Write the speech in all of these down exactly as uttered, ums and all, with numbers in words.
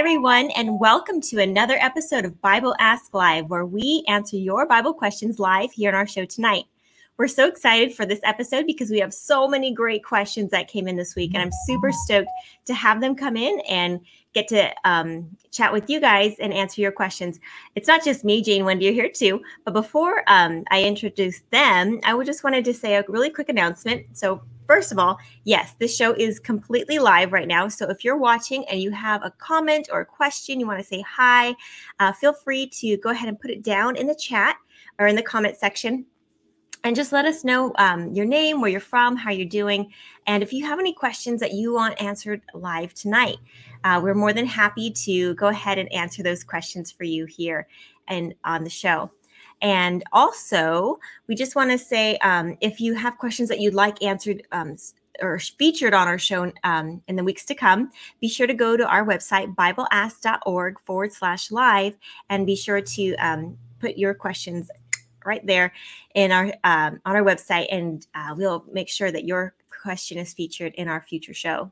everyone, and welcome to another episode of Bible Ask Live, where we answer your Bible questions live here on our show tonight. We're so excited for this episode because we have so many great questions that came in this week, and I'm super stoked to have them come in and get to um, chat with you guys and answer your questions. It's not just me, Jane Wendy are here too, but before um, I introduce them, I would just wanted to say a really quick announcement. So first of all, yes, this show is completely live right now. So if you're watching and you have a comment or a question, you want to say hi, uh, feel free to go ahead and put it down in the chat or in the comment section. And just let us know um, your name, where you're from, how you're doing. And if you have any questions that you want answered live tonight, uh, we're more than happy to go ahead and answer those questions for you here and on the show. And also, we just want to say, um, if you have questions that you'd like answered um, or featured on our show um, in the weeks to come, be sure to go to our website, bibleask.org forward slash live, and be sure to um, put your questions right there in our um, on our website, and uh, we'll make sure that your question is featured in our future show.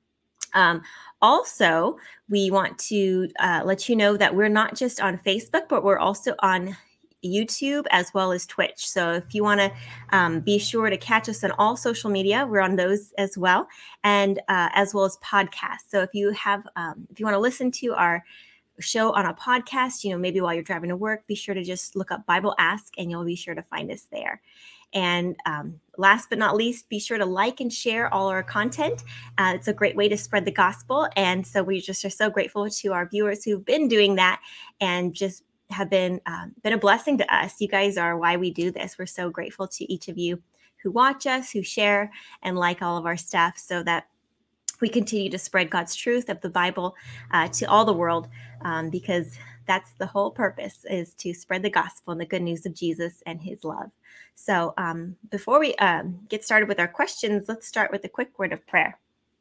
Um, also, we want to uh, let you know that we're not just on Facebook, but we're also on YouTube as well as Twitch. So if you want to um, be sure to catch us on all social media, we're on those as well, and uh, as well as podcasts. So if you have, um, if you want to listen to our show on a podcast, you know, maybe while you're driving to work, be sure to just look up Bible Ask and you'll be sure to find us there. And um, last but not least, be sure to like and share all our content. Uh, it's a great way to spread the gospel. And so we just are so grateful to our viewers who've been doing that and just have been um, been a blessing to us. You guys are why we do this. We're so grateful to each of you who watch us, who share and like all of our stuff, so that we continue to spread God's truth of the Bible uh, to all the world, um, because that's the whole purpose, is to spread the gospel and the good news of Jesus and his love. So um, before we um, get started with our questions, let's start with a quick word of prayer.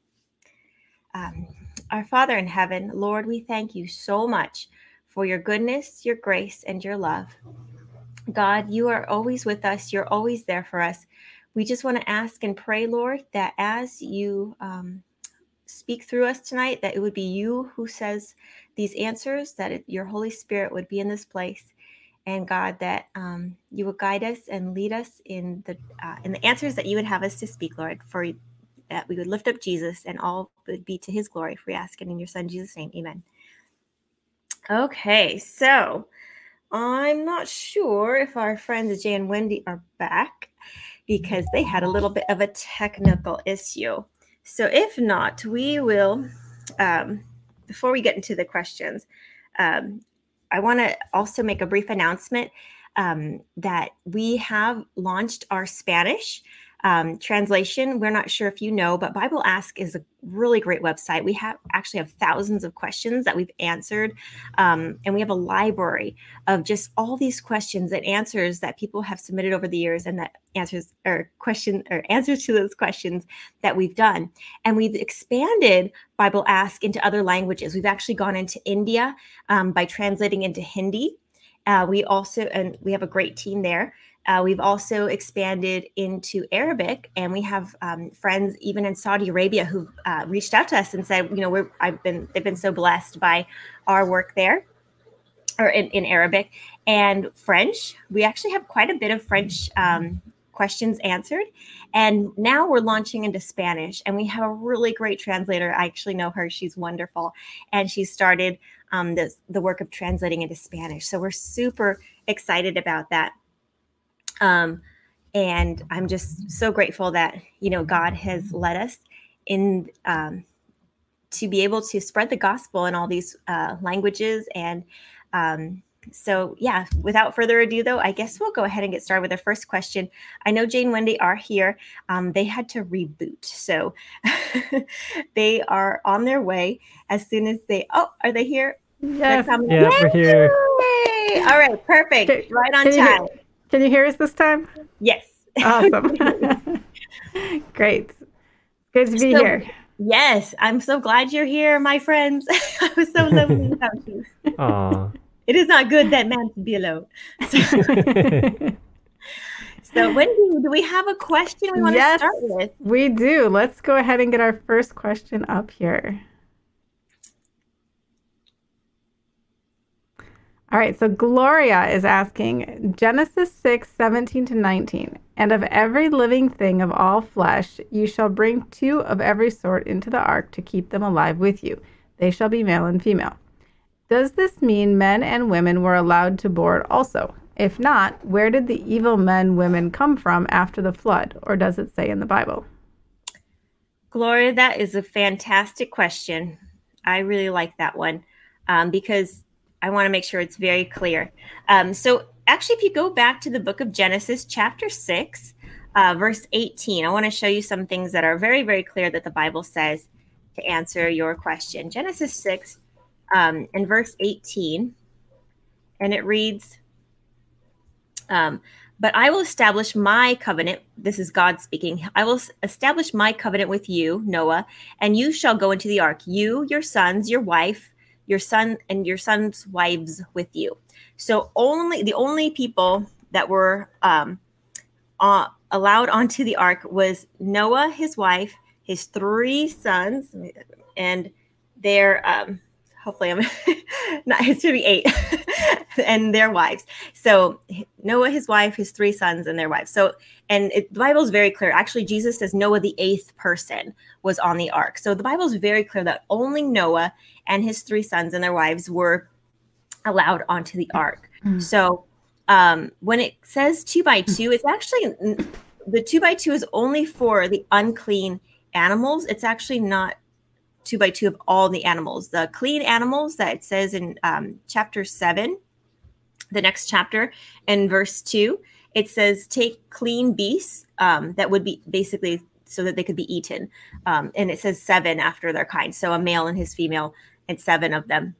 Um, our Father in heaven, Lord, we thank you so much for your goodness, your grace, and your love. God, you are always with us. You're always there for us. We just want to ask and pray, Lord, that as you um, speak through us tonight, that it would be you who says these answers, that it, your Holy Spirit would be in this place, and God, that um, you would guide us and lead us in the uh, in the answers that you would have us to speak, Lord, for that we would lift up Jesus and all would be to his glory. For we ask it in your Son Jesus' name, amen. Okay, so I'm not sure if our friends Jay and Wendy are back because they had a little bit of a technical issue. So if not, we will, um, before we get into the questions, um, I want to also make a brief announcement um, that we have launched our Spanish um, translation. We're not sure if you know, but Bible Ask is a really great website. We have actually have thousands of questions that we've answered, um, and we have a library of just all these questions and answers that people have submitted over the years, and that answers or question or answers to those questions that we've done. And we've expanded Bible Ask into other languages. We've actually gone into India um, by translating into Hindi. Uh, we also, and we have a great team there. Uh, we've also expanded into Arabic, and we have um, friends even in Saudi Arabia who uh, reached out to us and said, you know, we're, I've been, they've been so blessed by our work there, or in, in Arabic and French. We actually have quite a bit of French um, questions answered, and now we're launching into Spanish, and we have a really great translator. I actually know her; she's wonderful, and she started um, the the work of translating into Spanish. So we're super excited about that. Um, and I'm just so grateful that, you know, God has led us in, um, to be able to spread the gospel in all these, uh, languages. And, um, so yeah, without further ado though, I guess we'll go ahead and get started with our first question. I know Jane and Wendy are here. Um, they had to reboot. So they are on their way as soon as they, oh, are they here? Yes. Yeah, we're here. Yay! All right. Perfect. Can, right on can time. You hear, can you hear us this time? Yes. Awesome. Great. Good to be so, here. Yes. I'm so glad you're here, my friends. I was so lonely without you. Aww. It is not good that man can be alone. So, so Wendy, do we have a question we want yes, to start with? We do. Let's go ahead and get our first question up here. All right, so Gloria is asking Genesis six, seventeen to nineteen. And of every living thing of all flesh, you shall bring two of every sort into the ark to keep them alive with you. They shall be male and female. Does this mean men and women were allowed to board also? If not, where did the evil men, women come from after the flood? Or does it say in the Bible? Gloria, that is a fantastic question. I really like that one um, because I want to make sure it's very clear. Um, so actually, if you go back to the book of Genesis, chapter six, uh, verse eighteen, I want to show you some things that are very, very clear that the Bible says to answer your question. Genesis six um, and verse eighteen, and it reads, um, but I will establish my covenant. This is God speaking. I will establish my covenant with you, Noah, and you shall go into the ark, you, your sons, your wife, your son and your son's wives with you. So only the only people that were um, uh, allowed onto the ark was Noah, his wife, his three sons, and their, um, hopefully I'm not, it should be eight, and their wives. So Noah, his wife, his three sons, and their wives. So, and it, the Bible is very clear. Actually, Jesus says Noah, the eighth person, was on the ark. So the Bible is very clear that only Noah and his three sons and their wives were allowed onto the ark. Mm-hmm. So um, when it says two by two, it's actually, the two by two is only for the unclean animals. It's actually not two by two of all the animals. The clean animals that it says in um, chapter seven, the next chapter, in verse two, it says take clean beasts um, that would be basically so that they could be eaten. Um, and it says seven after their kind. So a male and his female and seven of them.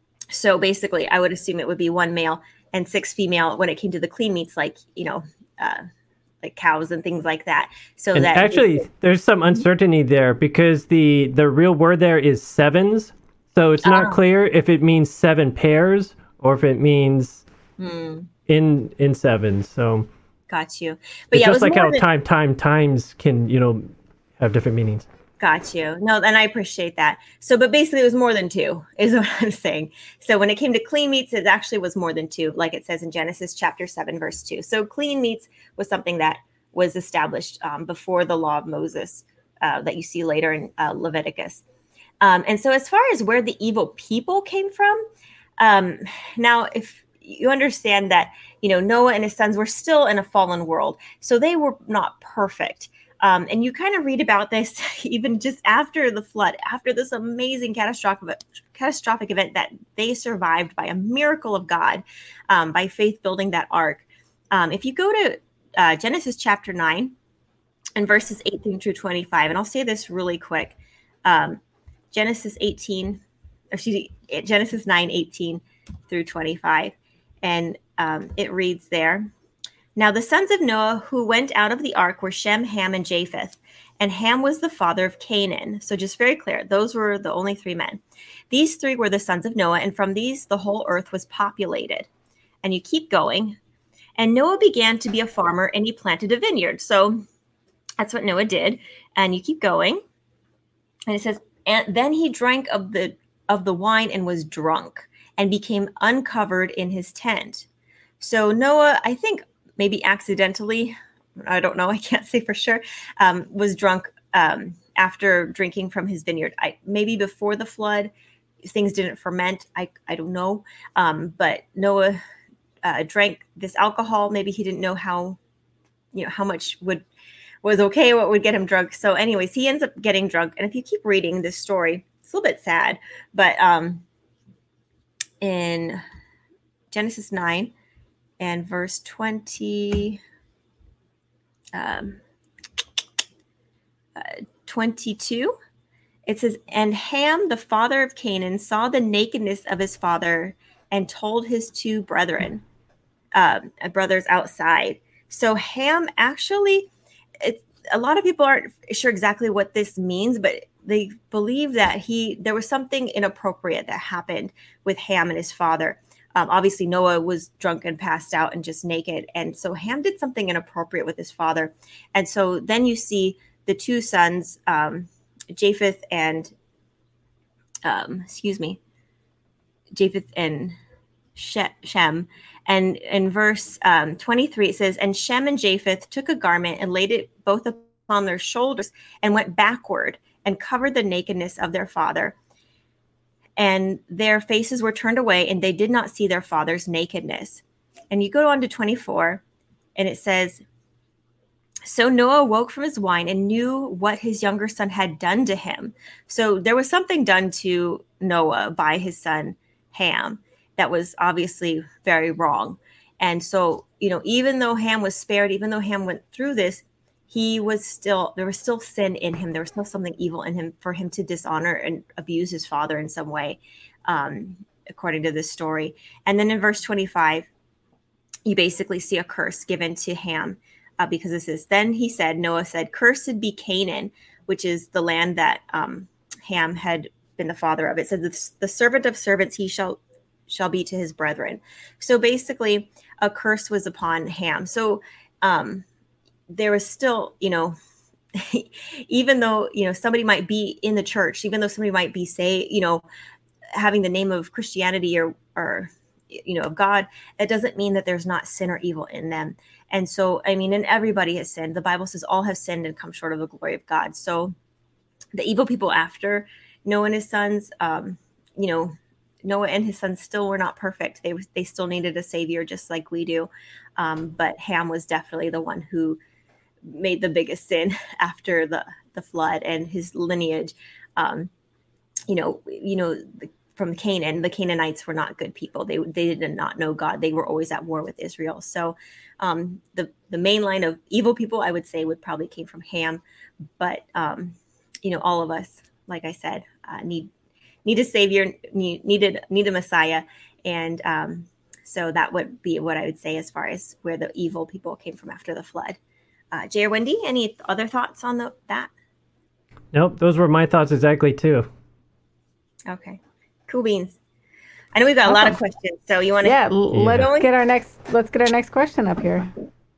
So basically I would assume it would be one male and six female when it came to the clean meats, like, you know, uh, like cows and things like that. So and that actually there's some uncertainty there because the, the real word there is sevens. So it's not oh. clear if it means seven pairs or if it means hmm. in, in sevens. So got you. But it's yeah, just it like how than... time, time, times can, you know, have different meanings. Got you. No, and I appreciate that. So, but basically it was more than two is what I'm saying. So when it came to clean meats, it actually was more than two, like it says in Genesis chapter seven, verse two. So clean meats was something that was established um, before the law of Moses uh, that you see later in uh, Leviticus. Um, and so as far as where the evil people came from, um, now if you understand that, you know, Noah and his sons were still in a fallen world, so they were not perfect. Um, and you kind of read about this even just after the flood, after this amazing catastrophic catastrophic event that they survived by a miracle of God, um, by faith building that ark. Um, if you go to uh, Genesis chapter nine and verses eighteen through twenty-five, and I'll say this really quick. Um, Genesis eighteen, excuse me, Genesis nine, eighteen through twenty-five. And um, it reads there. Now the sons of Noah who went out of the ark were Shem, Ham, and Japheth. And Ham was the father of Canaan. So just very clear, those were the only three men. These three were the sons of Noah, and from these the whole earth was populated. And you keep going. And Noah began to be a farmer, and he planted a vineyard. So that's what Noah did. And you keep going. And it says, and then he drank of the of the wine and was drunk, and became uncovered in his tent. So Noah, I think, maybe accidentally, I don't know, I can't say for sure, um, was drunk um, after drinking from his vineyard. I, maybe before the flood, things didn't ferment. I, I don't know. Um, but Noah uh, drank this alcohol. Maybe he didn't know how, you know, how much would was okay, what would get him drunk. So anyways, he ends up getting drunk. And if you keep reading this story, it's a little bit sad. But um, in Genesis nine, and verse twenty, um, uh, twenty-two, it says, and Ham, the father of Canaan, saw the nakedness of his father and told his two brethren, um, brothers outside. So Ham actually, it, a lot of people aren't sure exactly what this means, but they believe that he there was something inappropriate that happened with Ham and his father. Um, obviously, Noah was drunk and passed out and just naked. And so Ham did something inappropriate with his father. And so then you see the two sons, um, Japheth and, um, excuse me, Japheth and Shem. And in verse um, twenty-three, it says, and Shem and Japheth took a garment and laid it both upon their shoulders and went backward and covered the nakedness of their father. And their faces were turned away, and they did not see their father's nakedness. And you go on to twenty-four, and it says, so Noah woke from his wine and knew what his younger son had done to him. So there was something done to Noah by his son Ham that was obviously very wrong. And so, you know, even though Ham was spared, even though Ham went through this, he was still, there was still sin in him. There was still something evil in him for him to dishonor and abuse his father in some way, um, according to this story. And then in verse twenty-five, you basically see a curse given to Ham uh, because this is, then he said, Noah said, cursed be Canaan, which is the land that um, Ham had been the father of. It said, the, the servant of servants he shall shall be to his brethren. So basically a curse was upon Ham. So um, there was still, you know, even though, you know, somebody might be in the church, even though somebody might be, say, you know, having the name of Christianity or, or, you know, of God, that doesn't mean that there's not sin or evil in them. And so, I mean, and everybody has sinned. The Bible says all have sinned and come short of the glory of God. So the evil people after Noah and his sons, um, you know, Noah and his sons still were not perfect. They they still needed a savior just like we do. Um, but Ham was definitely the one who made the biggest sin after the, the flood, and his lineage, um, you know, you know, from Canaan, the Canaanites were not good people. They they did not know God. They were always at war with Israel. So um, the, the main line of evil people, I would say, would probably came from Ham. But, um, you know, all of us, like I said, uh, need need a savior, need, needed, need a Messiah. And um, so that would be what I would say as far as where the evil people came from after the flood. Uh, Jay or Wendy, any other thoughts on the, that? Nope, those were my thoughts exactly too. Okay, cool beans. I know we've got awesome. a lot of questions, so you want to? Yeah, l- let's going? get our next. Let's get our next question up here.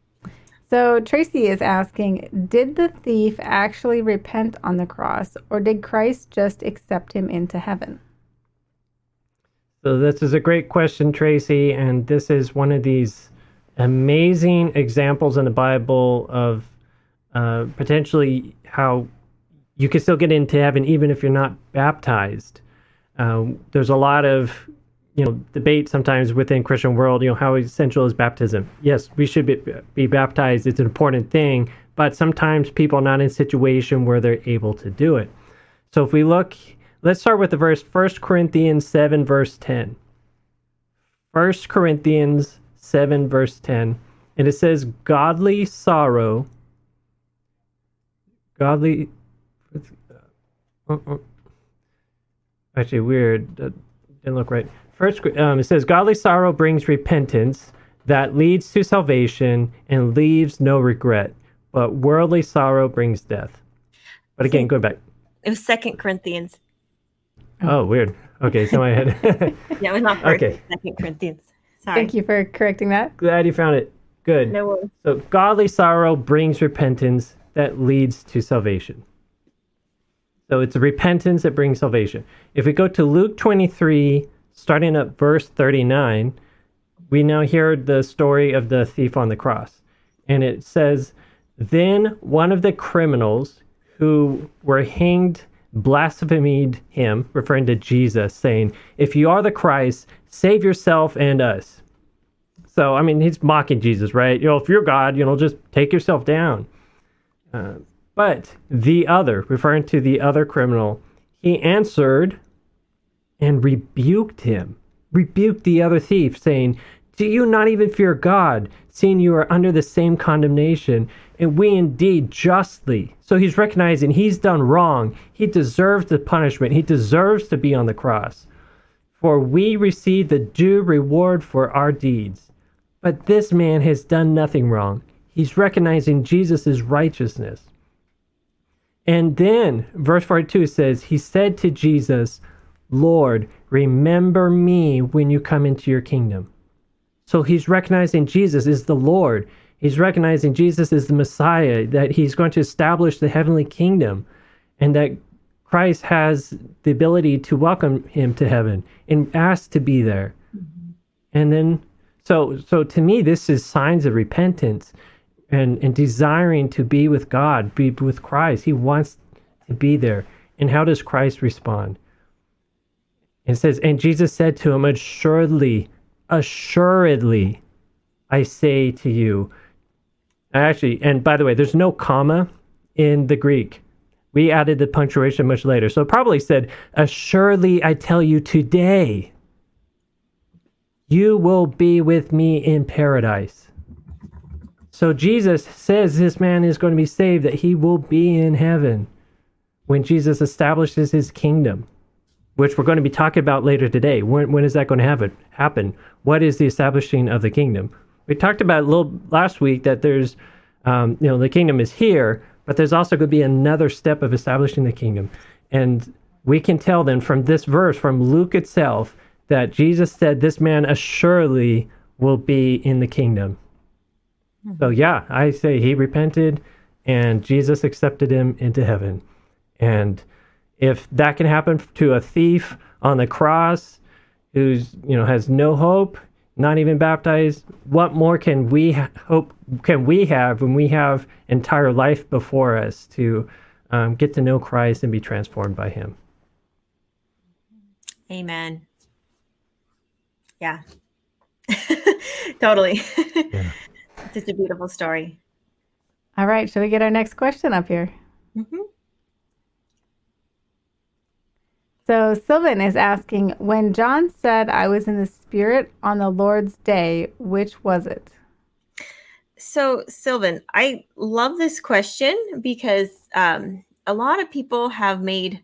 So Tracy is asking, did the thief actually repent on the cross, or did Christ just accept him into heaven? So this is a great question, Tracy, and this is one of these amazing examples in the Bible of uh, potentially how you can still get into heaven even if you're not baptized. Um, there's a lot of you know, debate sometimes within Christian world, you know, how essential is baptism? Yes, we should be, be baptized. It's an important thing, but sometimes people are not in a situation where they're able to do it. So if we look, let's start with the verse, First Corinthians seven, verse ten. First Corinthians seven, verse ten. And it says, godly sorrow, godly, uh, uh, actually weird, that didn't look right. First, um, it says, godly sorrow brings repentance that leads to salvation and leaves no regret, but worldly sorrow brings death. But again, go back. It was Second Corinthians. Oh, weird. Okay, so my head. Yeah, it was not First. Okay. Second Corinthians. Sorry. Thank you for correcting that. Glad you found it. Good. No worries. So godly sorrow brings repentance that leads to salvation. So it's repentance that brings salvation. If we go to Luke twenty-three, starting at verse thirty-nine, we now hear the story of the thief on the cross. And it says, then one of the criminals who were hanged blasphemed him, referring to Jesus, saying, if you are the Christ, save yourself and us. So, I mean, he's mocking Jesus, right? You know, if you're God, you know, just take yourself down. Uh, but the other, referring to the other criminal, he answered and rebuked him, rebuked the other thief, saying, do you not even fear God, seeing you are under the same condemnation, and we indeed justly. So he's recognizing he's done wrong. He deserves the punishment. He deserves to be on the cross. For we receive the due reward for our deeds. But this man has done nothing wrong. He's recognizing Jesus' righteousness. And then, verse forty-two says, he said to Jesus, Lord, remember me when you come into your kingdom. So he's recognizing Jesus is the Lord. He's recognizing Jesus is the Messiah, that he's going to establish the heavenly kingdom, and that Christ has the ability to welcome him to heaven and ask to be there. Mm-hmm. And then, so so to me, this is signs of repentance and, and desiring to be with God, be with Christ. He wants to be there. And how does Christ respond? It says, and Jesus said to him, assuredly, assuredly, I say to you. Actually, and by the way, there's no comma in the Greek. We added the punctuation much later. So it probably said, assuredly, I tell you today, you will be with me in paradise. So Jesus says this man is going to be saved, that he will be in heaven when Jesus establishes his kingdom, which we're going to be talking about later today. When, when is that going to happen? Happen? What is the establishing of the kingdom? We talked about a little last week that there's, um, you know, the kingdom is here, but there's also going to be another step of establishing the kingdom. And we can tell then from this verse, from Luke itself, that Jesus said this man assuredly will be in the kingdom. Mm-hmm. So yeah, I say he repented and Jesus accepted him into heaven. And if that can happen to a thief on the cross who's, you know, has no hope, not even baptized, what more can we ha- hope can we have when we have entire life before us to um, get to know Christ and be transformed by him? Amen. Yeah. Totally. Yeah. Such a beautiful story. All right. Should we get our next question up here? Mm-hmm. So Sylvan is asking, when John said, I was in the Spirit on the Lord's day, which was it? So Sylvan, I love this question because um, a lot of people have made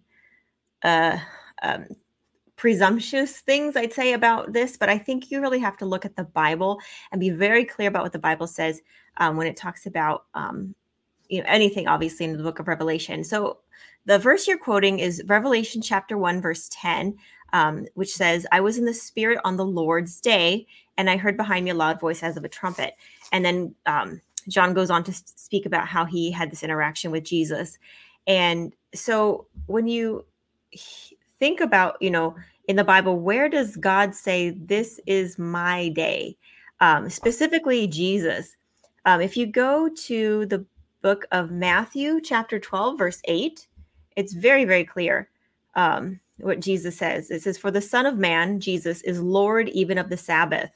uh, um, presumptuous things, I'd say, about this, but I think you really have to look at the Bible and be very clear about what the Bible says um, when it talks about um, you know, anything, obviously, in the book of Revelation. So the verse you're quoting is Revelation chapter one, verse ten, um, which says, I was in the Spirit on the Lord's day, and I heard behind me a loud voice as of a trumpet. And then um, John goes on to speak about how he had this interaction with Jesus. And so when you think about, you know, in the Bible, where does God say, this is my day? Um, specifically, Jesus. Um, if you go to the book of Matthew, chapter twelve, verse eight, it's very, very clear um, what Jesus says. It says, for the Son of Man, Jesus, is Lord even of the Sabbath.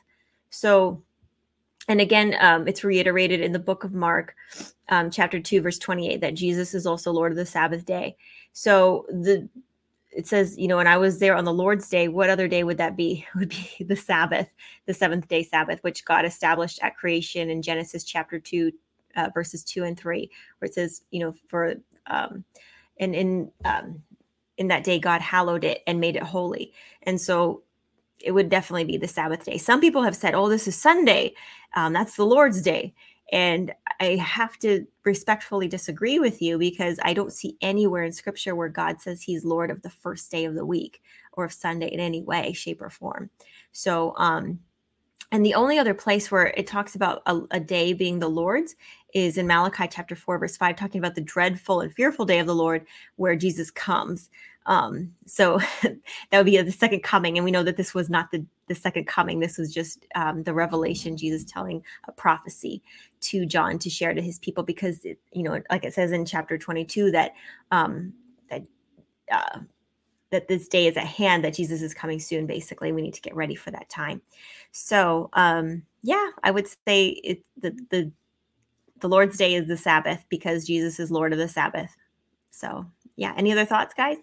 So, and again, um, it's reiterated in the book of Mark, um, chapter two, verse twenty-eight, that Jesus is also Lord of the Sabbath day. So the it says, you know, and I was there on the Lord's day. What other day would that be? It would be the Sabbath, the seventh day Sabbath, which God established at creation in Genesis chapter two, uh, verses two and three, where it says, you know, for, um, and in, um, in that day, God hallowed it and made it holy. And so it would definitely be the Sabbath day. Some people have said, oh, this is Sunday. Um, that's the Lord's day. And I have to respectfully disagree with you because I don't see anywhere in scripture where God says he's Lord of the first day of the week or of Sunday in any way, shape, or form. So, um, and the only other place where it talks about a, a day being the Lord's is in Malachi chapter four, verse five, talking about the dreadful and fearful day of the Lord where Jesus comes. Um, so that would be the second coming. And we know that this was not the, the second coming. This was just um, the revelation, Jesus telling a prophecy to John to share to his people, because, it, you know, like it says in chapter twenty-two, that, um, that, uh, that this day is at hand, that Jesus is coming soon. Basically, we need to get ready for that time. So, um, yeah, I would say it, the, the, the Lord's day is the Sabbath because Jesus is Lord of the Sabbath. So yeah. Any other thoughts, guys?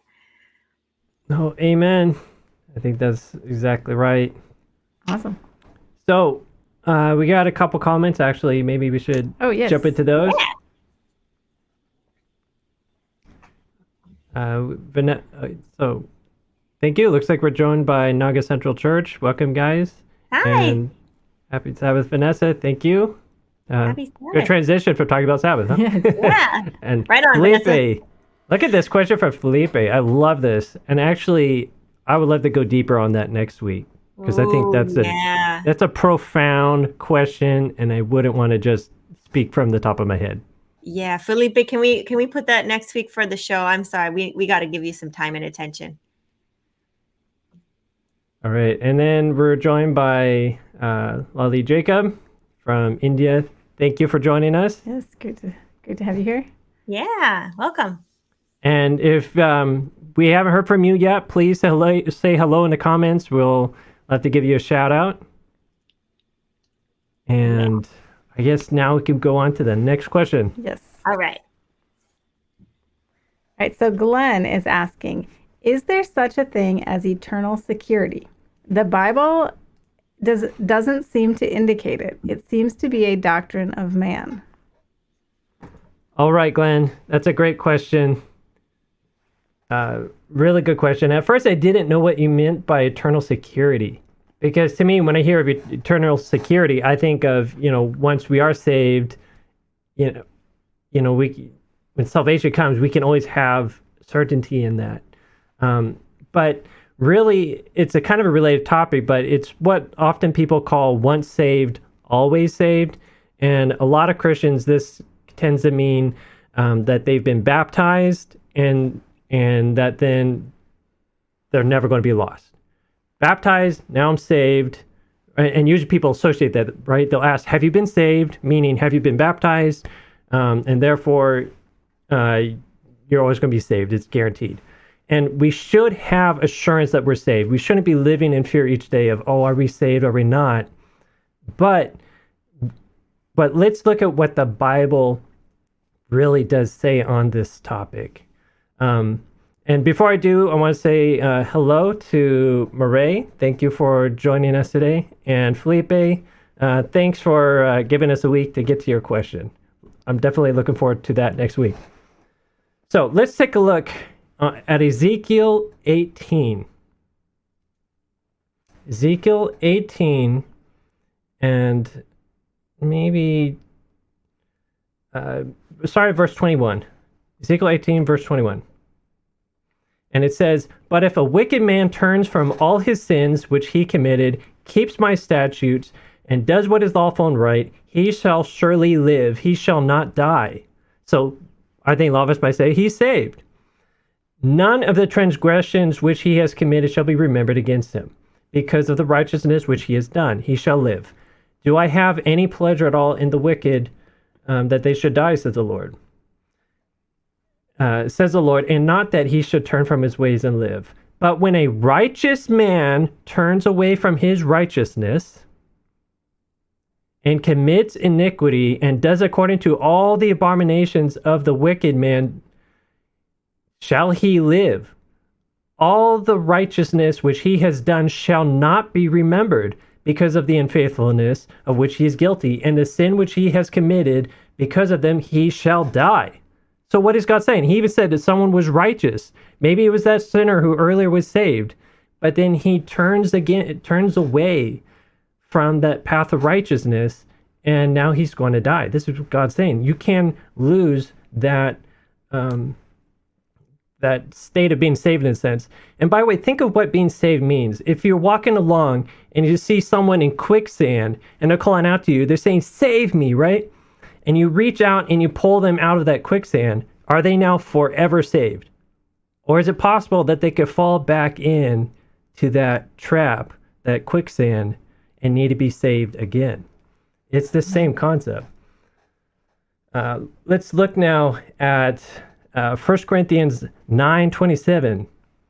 No, amen. I think that's exactly right. Awesome. So uh, we got a couple comments, actually. Maybe we should oh, yes. jump into those. Yeah. Uh, Van- uh, so thank you. Looks like we're joined by Naga Central Church. Welcome, guys. Hi. And happy Sabbath, Vanessa. Thank you. Uh, happy Sabbath. Good transition from talking about Sabbath. Huh? Yeah. And right on, Felipe. Vanessa. Look at this question from Felipe. I love this. And actually, I would love to go deeper on that next week, because I think that's a yeah. that's a profound question, and I wouldn't want to just speak from the top of my head. Yeah, Felipe, can we can we put that next week for the show? I'm sorry, we we got to give you some time and attention. All right. And then we're joined by uh, Lali Jacob from India. Thank you for joining us. Yes, great to great to have you here. Yeah, welcome. And if um, we haven't heard from you yet, please say hello, say hello in the comments. We'll have to give you a shout out. And I guess now we can go on to the next question. Yes. All right. All right, so Glenn is asking, is there such a thing as eternal security? The Bible does, doesn't seem to indicate it. It seems to be a doctrine of man. All right, Glenn, that's a great question. Uh, really good question. At first, I didn't know what you meant by eternal security. Because to me, when I hear of eternal security, I think of, you know, once we are saved, you know, you know, we when salvation comes, we can always have certainty in that. Um, but really, it's a kind of a related topic, but it's what often people call once saved, always saved. And a lot of Christians, this tends to mean um, that they've been baptized and and that then they're never going to be lost. Baptized, now I'm saved. And usually people associate that, right? They'll ask, have you been saved? Meaning, have you been baptized? Um, and therefore, uh, you're always going to be saved. It's guaranteed. And we should have assurance that we're saved. We shouldn't be living in fear each day of, oh, are we saved? Are we not? But, but let's look at what the Bible really does say on this topic. Um, And before I do, I want to say uh, hello to Murray. Thank you for joining us today. And Felipe, uh, thanks for uh, giving us a week to get to your question. I'm definitely looking forward to that next week. So let's take a look uh, at Ezekiel eighteen. Ezekiel eighteen, and maybe, uh, sorry, verse twenty-one. Ezekiel eighteen, verse twenty-one. And it says, but if a wicked man turns from all his sins which he committed, keeps my statutes, and does what is lawful and right, he shall surely live, he shall not die. So I think a lot of us might say he's saved. None of the transgressions which he has committed shall be remembered against him. Because of the righteousness which he has done, he shall live. Do I have any pleasure at all in the wicked, um, that they should die, says the Lord? Uh, says the Lord, and not that he should turn from his ways and live. But when a righteous man turns away from his righteousness and commits iniquity and does according to all the abominations of the wicked man, shall he live. All the righteousness which he has done shall not be remembered because of the unfaithfulness of which he is guilty, and the sin which he has committed, because of them he shall die. So what is God saying? He even said that someone was righteous. Maybe it was that sinner who earlier was saved, but then he turns again, turns away from that path of righteousness, and now he's going to die. This is what God's saying. You can lose that um, that state of being saved in a sense. And by the way, think of what being saved means. If you're walking along and you see someone in quicksand and they're calling out to you, they're saying, "Save me," right? And you reach out and you pull them out of that quicksand, are they now forever saved? Or is it possible that they could fall back in to that trap, that quicksand, and need to be saved again? It's the same concept. Uh, let's look now at uh, First Corinthians nine twenty-seven.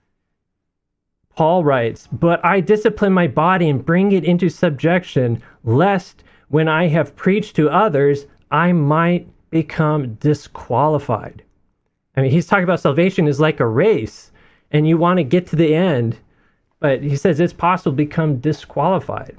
Paul writes, "But I discipline my body and bring it into subjection, lest when I have preached to others, I might become disqualified." I mean, he's talking about salvation is like a race, and you want to get to the end, but he says it's possible to become disqualified.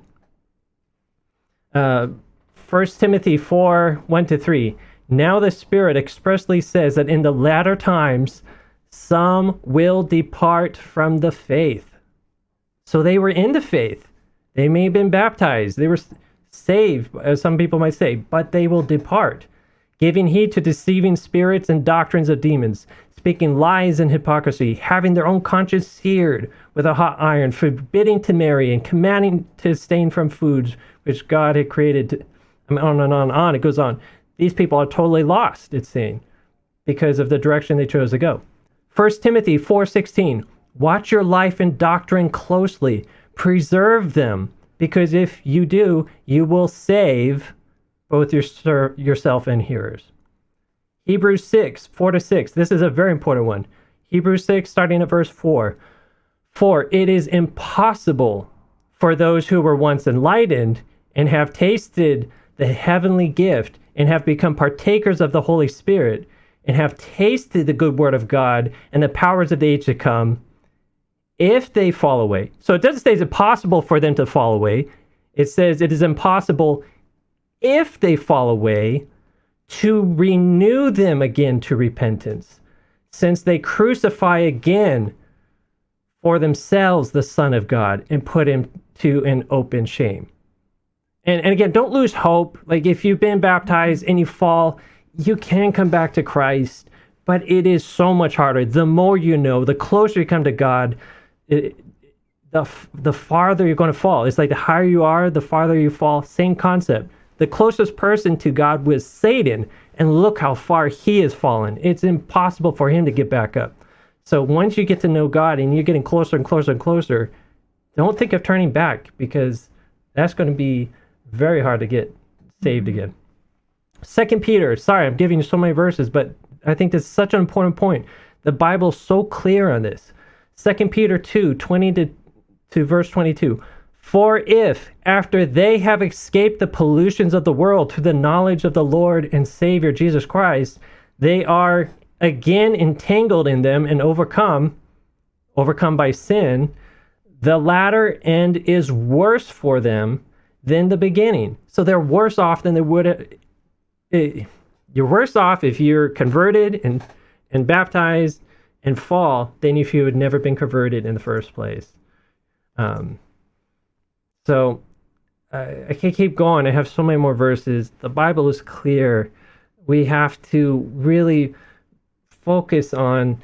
Uh, First Timothy four, one to three. Now the Spirit expressly says that in the latter times, some will depart from the faith. So they were in the faith. They may have been baptized. They were saved, as some people might say, but they will depart, giving heed to deceiving spirits and doctrines of demons, speaking lies and hypocrisy, having their own conscience seared with a hot iron, forbidding to marry, and commanding to abstain from foods which God had created. To, I mean, on and on and on. It goes on. These people are totally lost, it's saying, because of the direction they chose to go. First Timothy four sixteen. Watch your life and doctrine closely. preserve them, because if you do, you will save both your, yourself and hearers. Hebrews six, four to six. This is a very important one. Hebrews six, starting at verse four. For it is impossible for those who were once enlightened and have tasted the heavenly gift and have become partakers of the Holy Spirit and have tasted the good word of God and the powers of the age to come, if they fall away. So it doesn't say it's impossible for them to fall away. It says it is impossible if they fall away to renew them again to repentance, since they crucify again for themselves the Son of God and put him to an open shame. And, and again, don't lose hope. Like if you've been baptized and you fall, you can come back to Christ, but it is so much harder. The more you know, the closer you come to God, it, the the farther you're going to fall. It's like the higher you are, the farther you fall. Same concept. The closest person to God was Satan, and look how far he has fallen. It's impossible for him to get back up. So once you get to know God and you're getting closer and closer and closer, don't think of turning back, because that's going to be very hard to get saved again. Second Peter, sorry, I'm giving you so many verses, but I think this is such an important point. The Bible's so clear on this. Second Peter two, twenty to, to verse twenty-two. For if, after they have escaped the pollutions of the world through the knowledge of the Lord and Savior Jesus Christ, they are again entangled in them and overcome, overcome by sin, the latter end is worse for them than the beginning. So they're worse off than they would have. You're worse off if you're converted and, and baptized and fall than if you had never been converted in the first place. Um, so uh, I can't keep going. I have so many more verses. The Bible is clear. We have to really focus on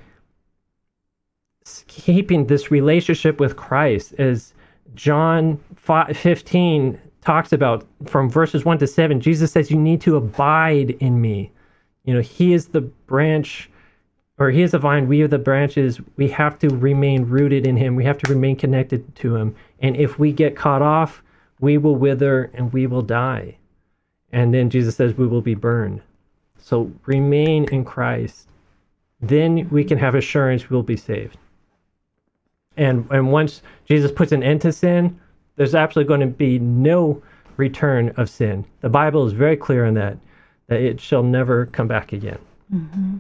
keeping this relationship with Christ, as John fifteen talks about from verses one to seven. Jesus says, you need to abide in me. You know, he is the branch, or he is the vine, we are the branches. We have to remain rooted in him. We have to remain connected to him. And if we get caught off, we will wither and we will die. And then Jesus says we will be burned. So remain in Christ. Then we can have assurance we'll be saved. And and once Jesus puts an end to sin, there's absolutely going to be no return of sin. The Bible is very clear on that, that it shall never come back again. Mm-hmm.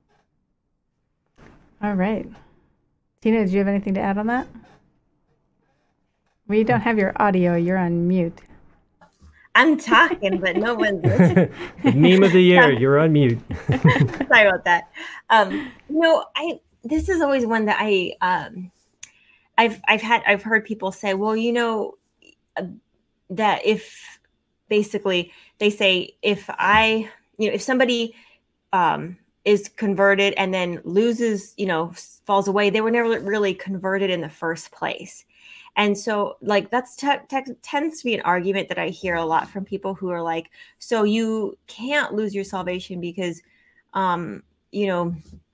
All right. Tina, did you have anything to add on that? We don't have your audio. You're on mute. I'm talking, but no one's listening. Meme of the year, you're on mute. Sorry about that. Um, no, I. This is always one that I. Um, I've I've had I've heard people say, well, you know, uh, that if basically they say if I, you know, if somebody um, is converted and then loses, you know, falls away, they were never really converted in the first place. And so, like, that's te- te- tends to be an argument that I hear a lot from people who are like, so you can't lose your salvation because, um, you know,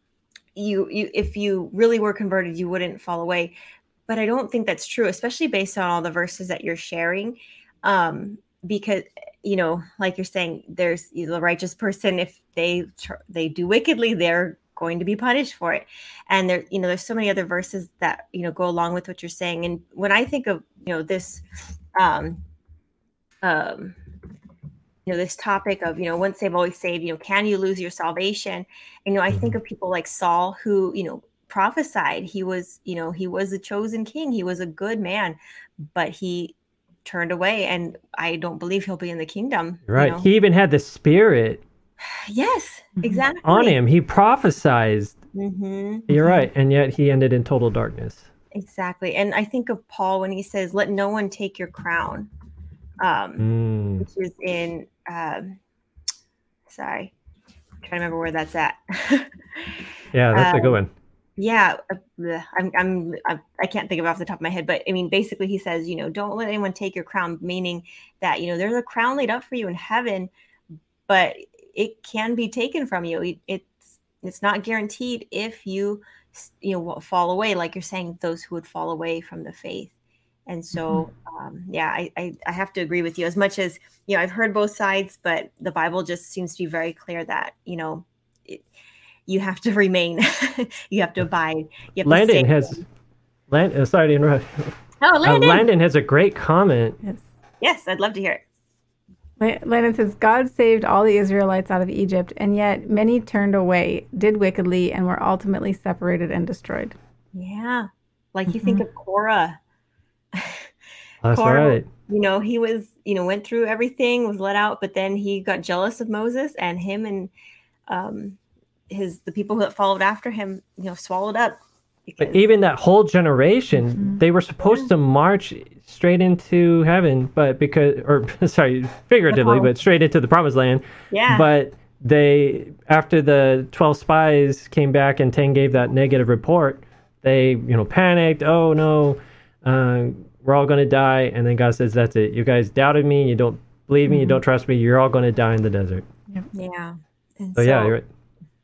you you if you really were converted, you wouldn't fall away. But I don't think that's true, especially based on all the verses that you're sharing, um, because, you know, like you're saying, there's you know, the righteous person, if they they do wickedly, they're going to be punished for it. And there, you know, there's so many other verses that, you know, go along with what you're saying. And when I think of, you know, this, um, um, you know, this topic of, you know, once saved, always saved, you know, can you lose your salvation? And, you know, I think of people like Saul, who, you know, prophesied. He was, you know, he was a chosen king. He was a good man, but he turned away. And I don't believe he'll be in the kingdom. Right. You know? He even had the Spirit. Yes, exactly. On him. He prophesied. Mm-hmm. You're right. And yet he ended in total darkness. Exactly. And I think of Paul when he says, let no one take your crown, um, mm. which is in, um, sorry, I'm trying to remember where that's at. Yeah, that's um, a good one. Yeah, uh, I'm, I'm, I'm, I can't think of it off the top of my head, but I mean, basically he says, you know, don't let anyone take your crown, meaning that, you know, there's a crown laid up for you in heaven, but it can be taken from you. It, it's, it's not guaranteed if you, you know, fall away, like you're saying, those who would fall away from the faith. And so, um, yeah, I, I, I have to agree with you as much as, you know, I've heard both sides, but the Bible just seems to be very clear that, you know, it, you have to remain, you have to abide. You have Landon to stay. has, Land, uh, sorry to interrupt. Oh, Landon. Uh, Landon has a great comment. Yes. Yes, I'd love to hear it. Landon says, God saved all the Israelites out of Egypt, and yet many turned away, did wickedly, and were ultimately separated and destroyed. Yeah. Like you think of Korah. That's Korah, right. You know, he was, you know, went through everything, was let out, but then he got jealous of Moses, and him and um, his the people that followed after him, you know, swallowed up. Because, But even that whole generation, Mhm. they were supposed to march straight into heaven, but because, or sorry, figuratively, but straight into the promised land. yeah. But they, after the twelve spies came back and ten gave that negative report, they, you know, panicked. Oh no, uh, we're all going to die. And then God says, that's it. You guys doubted me. You don't believe me. You don't trust me. You're all going to die in the desert. yeah. And So, yeah, you're right.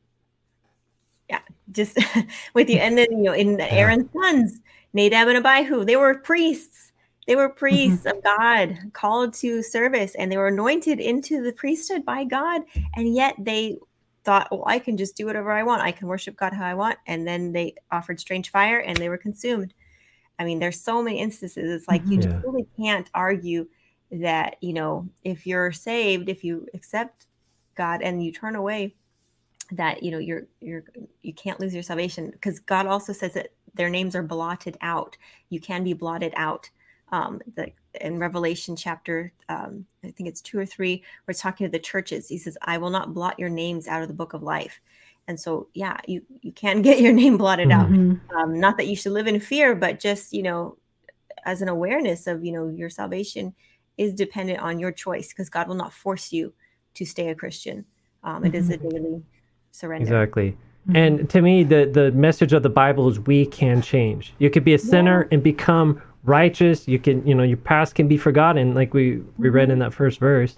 yeah, just with you. And then, you know, in Aaron's sons, Nadab and Abihu, they were priests. They were priests of God, called to service, and they were anointed into the priesthood by God. And yet they thought, well, I can just do whatever I want. I can worship God how I want. And then they offered strange fire and they were consumed. I mean, there's so many instances. It's like you Yeah. just really can't argue that, you know, if you're saved, if you accept God and you turn away, that, you know, you're, you're, you can't lose your salvation, because God also says that their names are blotted out. You can be blotted out. Um, the, in Revelation chapter, um, I think it's two or three, where it's talking to the churches. He says, I will not blot your names out of the book of life. And so, yeah, you, you can get your name blotted out. Um, not that you should live in fear, but just, you know, as an awareness of, you know, your salvation is dependent on your choice, because God will not force you to stay a Christian. Um, it is a daily surrender. Exactly. And to me, the, the message of the Bible is we can change. You could be a sinner and become righteous. You can, you know, your past can be forgotten, like we, we read in that first verse.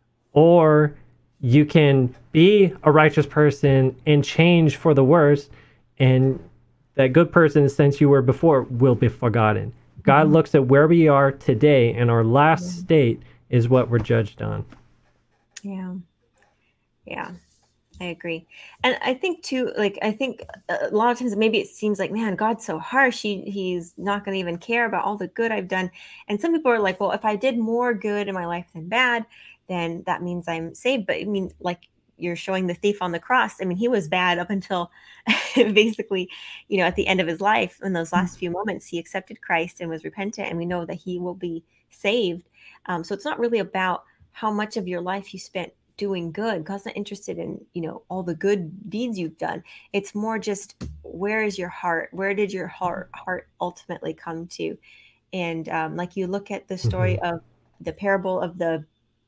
Or you can be a righteous person and change for the worse, and that good person, since you were before, will be forgotten. God mm-hmm. looks at where we are today, and our last yeah. state is what we're judged on. Yeah. Yeah. I agree. And I think too, like, I think a lot of times maybe it seems like, man, God's so harsh. He, he's not going to even care about all the good I've done. And some people are like, well, if I did more good in my life than bad, then that means I'm saved. But I mean, like you're showing the thief on the cross. I mean, he was bad up until basically, you know, at the end of his life, in those last few moments, he accepted Christ and was repentant. And we know that he will be saved. Um, so it's not really about how much of your life you spent doing good. God's not interested in, you know, all the good deeds you've done. It's more just, where is your heart? Where did your heart heart ultimately come to? And um, like you look at the story mm-hmm. of the parable of the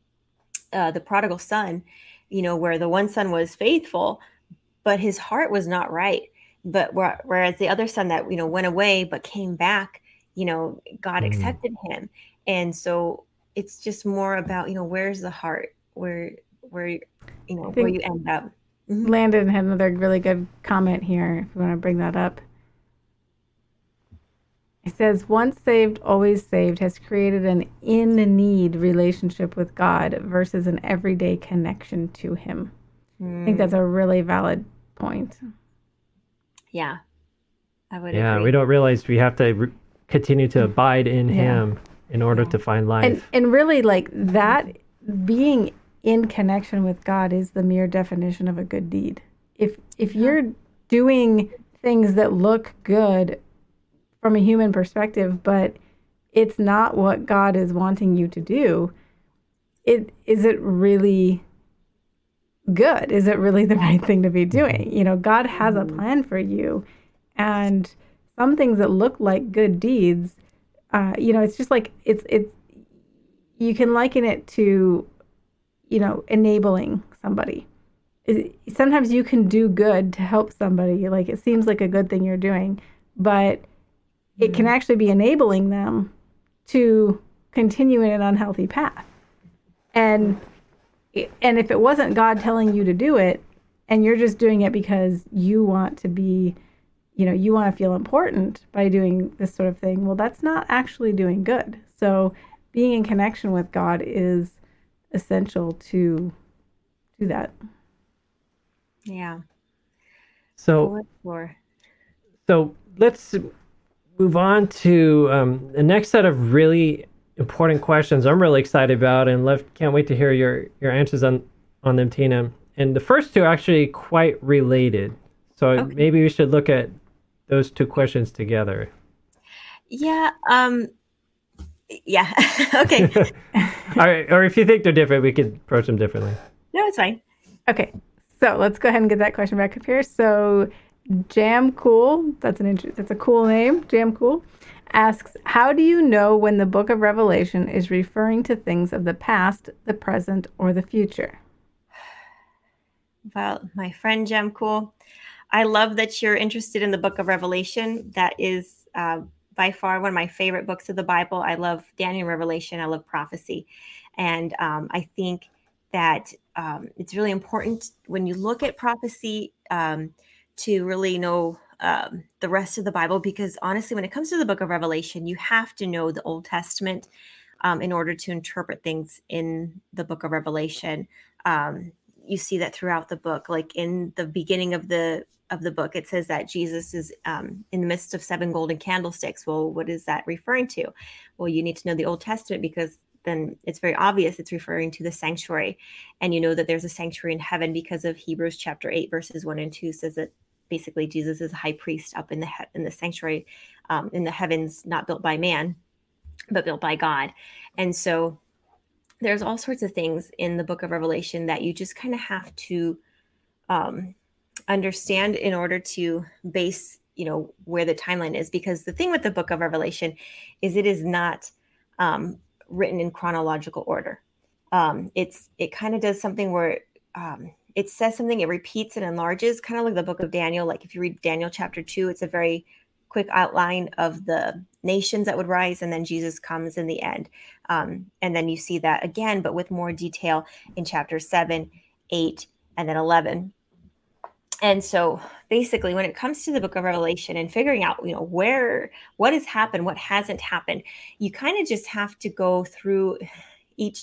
uh, the prodigal son, you know, where the one son was faithful, but his heart was not right. But whereas the other son that, you know, went away but came back, you know, God mm-hmm. accepted him. And so it's just more about, you know, where's the heart? Where where you know where you end up. Mm-hmm. Landon had another really good comment here, if you want to bring that up. It says, once saved, always saved has created an in-need relationship with God versus an everyday connection to him. Mm. I think that's a really valid point. Yeah, I would yeah agree. We don't realize we have to re- continue to abide in yeah. him in order yeah. to find life. And, and really, like, that being in connection with God is the mere definition of a good deed. If if yeah. you're doing things that look good from a human perspective, but it's not what God is wanting you to do, it is it really good? Is it really the right thing to be doing? You know, God has a plan for you, and some things that look like good deeds, uh, you know, it's just like it's it's you can liken it to, you know, enabling somebody. Sometimes you can do good to help somebody. Like, it seems like a good thing you're doing, but it can actually be enabling them to continue in an unhealthy path. And and if it wasn't God telling you to do it, and you're just doing it because you want to be you know, you want to feel important by doing this sort of thing. Well, that's not actually doing good. So being in connection with God is essential to do that. Yeah. So, For so let's move on to um, the next set of really important questions I'm really excited about, and left, can't wait to hear your, your answers on, on them, Tina. And the first two are actually quite related. So Okay. maybe we should look at those two questions together. Yeah. Um, yeah. Okay. All right. Or if you think they're different, we could approach them differently. No, it's fine. Okay, so let's go ahead and get that question back up here. So Jam Cool, that's an int- that's a cool name. Jam Cool asks, how do you know when the book of Revelation is referring to things of the past, the present, or the future? Well, my friend Jem Cool, I love that you're interested in the book of Revelation. That is uh, by far one of my favorite books of the Bible. I love Daniel and Revelation. I love prophecy. And um, I think that um, it's really important when you look at prophecy um, to really know um, the rest of the Bible, because honestly, when it comes to the book of Revelation, you have to know the Old Testament um, in order to interpret things in the book of Revelation. Um, you see that throughout the book, like in the beginning of the of the book, it says that Jesus is um, in the midst of seven golden candlesticks. Well, what is that referring to? Well, you need to know the Old Testament, because then it's very obvious it's referring to the sanctuary. And you know that there's a sanctuary in heaven because of Hebrews chapter eight, verses one and two says that basically Jesus is a high priest up in the he- in the sanctuary, um, in the heavens, not built by man, but built by God. And so there's all sorts of things in the book of Revelation that you just kind of have to um, understand in order to base, you know, where the timeline is. Because the thing with the book of Revelation is it is not um, written in chronological order. Um, it's it kind of does something where um, it says something, it repeats and enlarges, kind of like the book of Daniel. Like if you read Daniel chapter two, it's a very quick outline of the nations that would rise, and then Jesus comes in the end. Um, and then you see that again, but with more detail in chapter seven, eight, and then eleven. And so basically, when it comes to the book of Revelation and figuring out, you know, where, what has happened, what hasn't happened, you kind of just have to go through each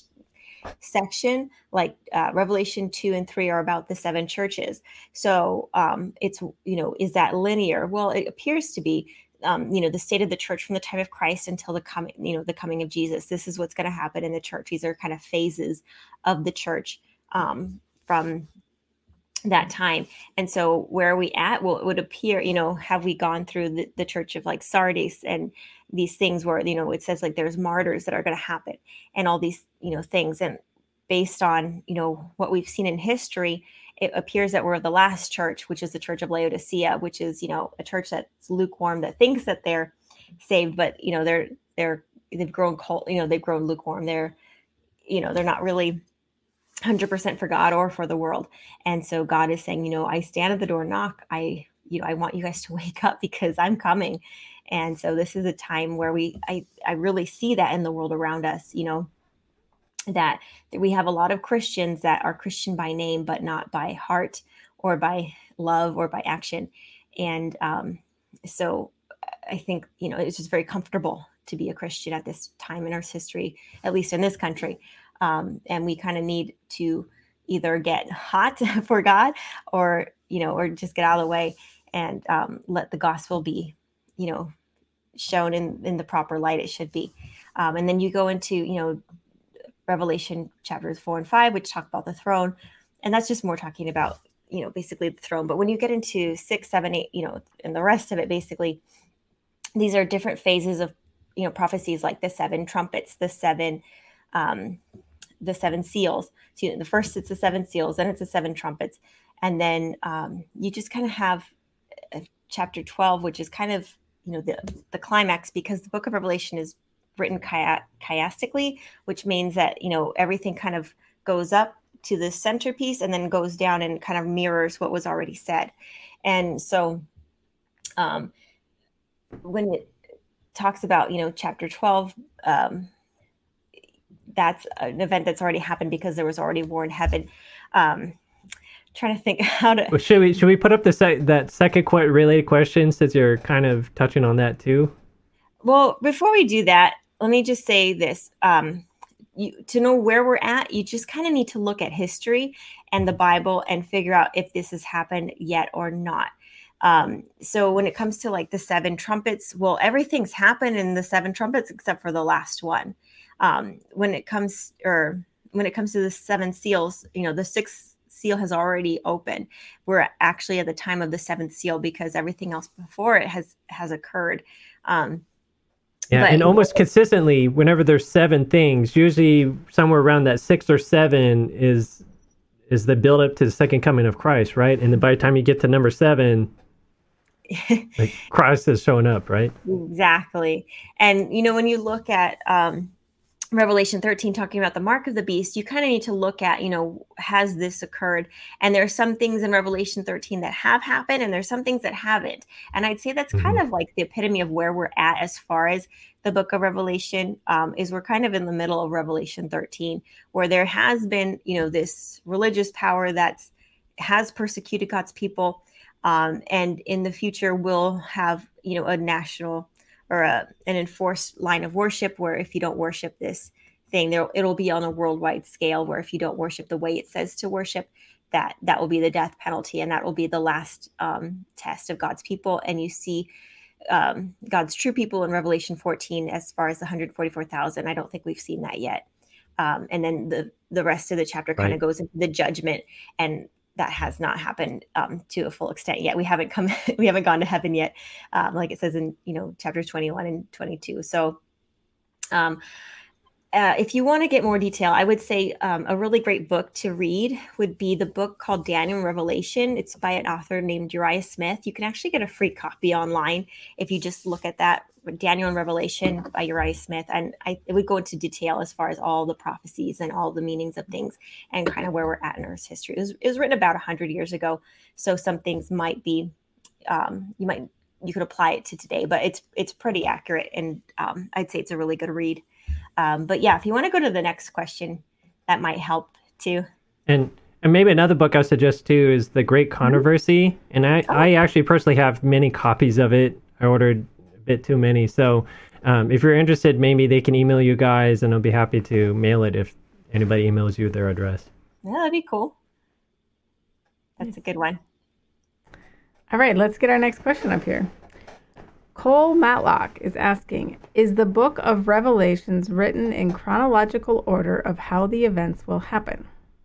section. Like uh, Revelation two and three are about the seven churches. So um, it's, you know, is that linear? Well, it appears to be. Um, you know, the state of the church from the time of Christ until the coming, you know, the coming of Jesus. This is what's going to happen in the church. These are kind of phases of the church um, from that time. And so where are we at? Well, it would appear, you know, have we gone through the, the church of like Sardis and these things where, you know, it says like there's martyrs that are going to happen and all these, you know, things. And based on, you know, what we've seen in history, it appears that we're the last church, which is the church of Laodicea, which is, you know, a church that's lukewarm, that thinks that they're saved, but, you know, they're, they're, they've grown cold, you know, they've grown lukewarm. They're, you know, they're not really one hundred percent for God or for the world. And so God is saying, you know, I stand at the door, knock. I, you know, I want you guys to wake up because I'm coming. And so this is a time where we, I, I really see that in the world around us, you know, that, that we have a lot of Christians that are Christian by name, but not by heart or by love or by action. And um, so I think, you know, it's just very comfortable to be a Christian at this time in our history, at least in this country. Um, and we kind of need to either get hot for God or, you know, or just get out of the way and um, let the gospel be, you know, shown in, in the proper light it should be. Um, and then you go into, you know, Revelation chapters four and five, which talk about the throne. And that's just more talking about, you know, basically the throne. But when you get into six, seven, eight, you know, and the rest of it, basically, these are different phases of, you know, prophecies like the seven trumpets, the seven, um, the seven seals. So you know, the first it's the seven seals, then it's the seven trumpets. And then um, you just kind of have a chapter twelve, which is kind of, you know, the, the climax, because the book of Revelation is written chi- chiastically, which means that, you know, everything kind of goes up to the centerpiece and then goes down and kind of mirrors what was already said. And so um, when it talks about, you know, chapter twelve, um, that's an event that's already happened because there was already war in heaven. Um, trying to think how to. Well, should we should we put up the sec- that second qu- related question since you're kind of touching on that too? Well, before we do that, let me just say this. Um, you, to know where we're at, you just kind of need to look at history and the Bible and figure out if this has happened yet or not. Um, so when it comes to like the seven trumpets, well, everything's happened in the seven trumpets except for the last one. Um, when it comes or when it comes to the seven seals, you know, the sixth seal has already opened. We're actually at the time of the seventh seal because everything else before it has has occurred. Um, Yeah, but, and almost consistently, whenever there's seven things, usually somewhere around that six or seven is is the build up to the second coming of Christ, right? And then by the time you get to number seven, like Christ is showing up, right? Exactly. And you know, when you look at um, Revelation thirteen talking about the mark of the beast, you kind of need to look at, you know, has this occurred? And there are some things in Revelation thirteen that have happened and there's some things that haven't. And I'd say that's mm-hmm. kind of like the epitome of where we're at as far as the book of Revelation um, is we're kind of in the middle of Revelation thirteen, where there has been, you know, this religious power that's has persecuted God's people. Um, and in the future will have, you know, a national or a, an enforced line of worship where if you don't worship this thing, there it'll be on a worldwide scale where if you don't worship the way it says to worship, that that will be the death penalty. And that will be the last um, test of God's people. And you see um, God's true people in Revelation fourteen, as far as the one hundred forty-four thousand. I don't think we've seen that yet. Um, and then the, the rest of the chapter kind of right. goes into the judgment, and that has not happened um, to a full extent yet. We haven't come, we haven't gone to heaven yet, um, like it says in, you know, chapters twenty-one and twenty-two. So um, uh, if you want to get more detail, I would say um, a really great book to read would be the book called Daniel and Revelation. It's by an author named Uriah Smith. You can actually get a free copy online if you just look at that, Daniel and Revelation by Uriah Smith. And I it would go into detail as far as all the prophecies and all the meanings of things and kind of where we're at in Earth's history. It was, it was written about one hundred years ago. So some things might be, um, you might, you could apply it to today, but it's, it's pretty accurate. And um, I'd say it's a really good read. Um, but yeah, if you want to go to the next question, that might help too. And and maybe another book I would suggest too is The Great Controversy. Mm-hmm. And I, oh. I actually personally have many copies of it. I ordered bit too many. So um, if you're interested, maybe they can email you guys and I'll be happy to mail it if anybody emails you their address. Yeah, that'd be cool. That's a good one. All right, let's get our next question up here. Cole Matlock is asking, is the book of Revelations written in chronological order of how the events will happen?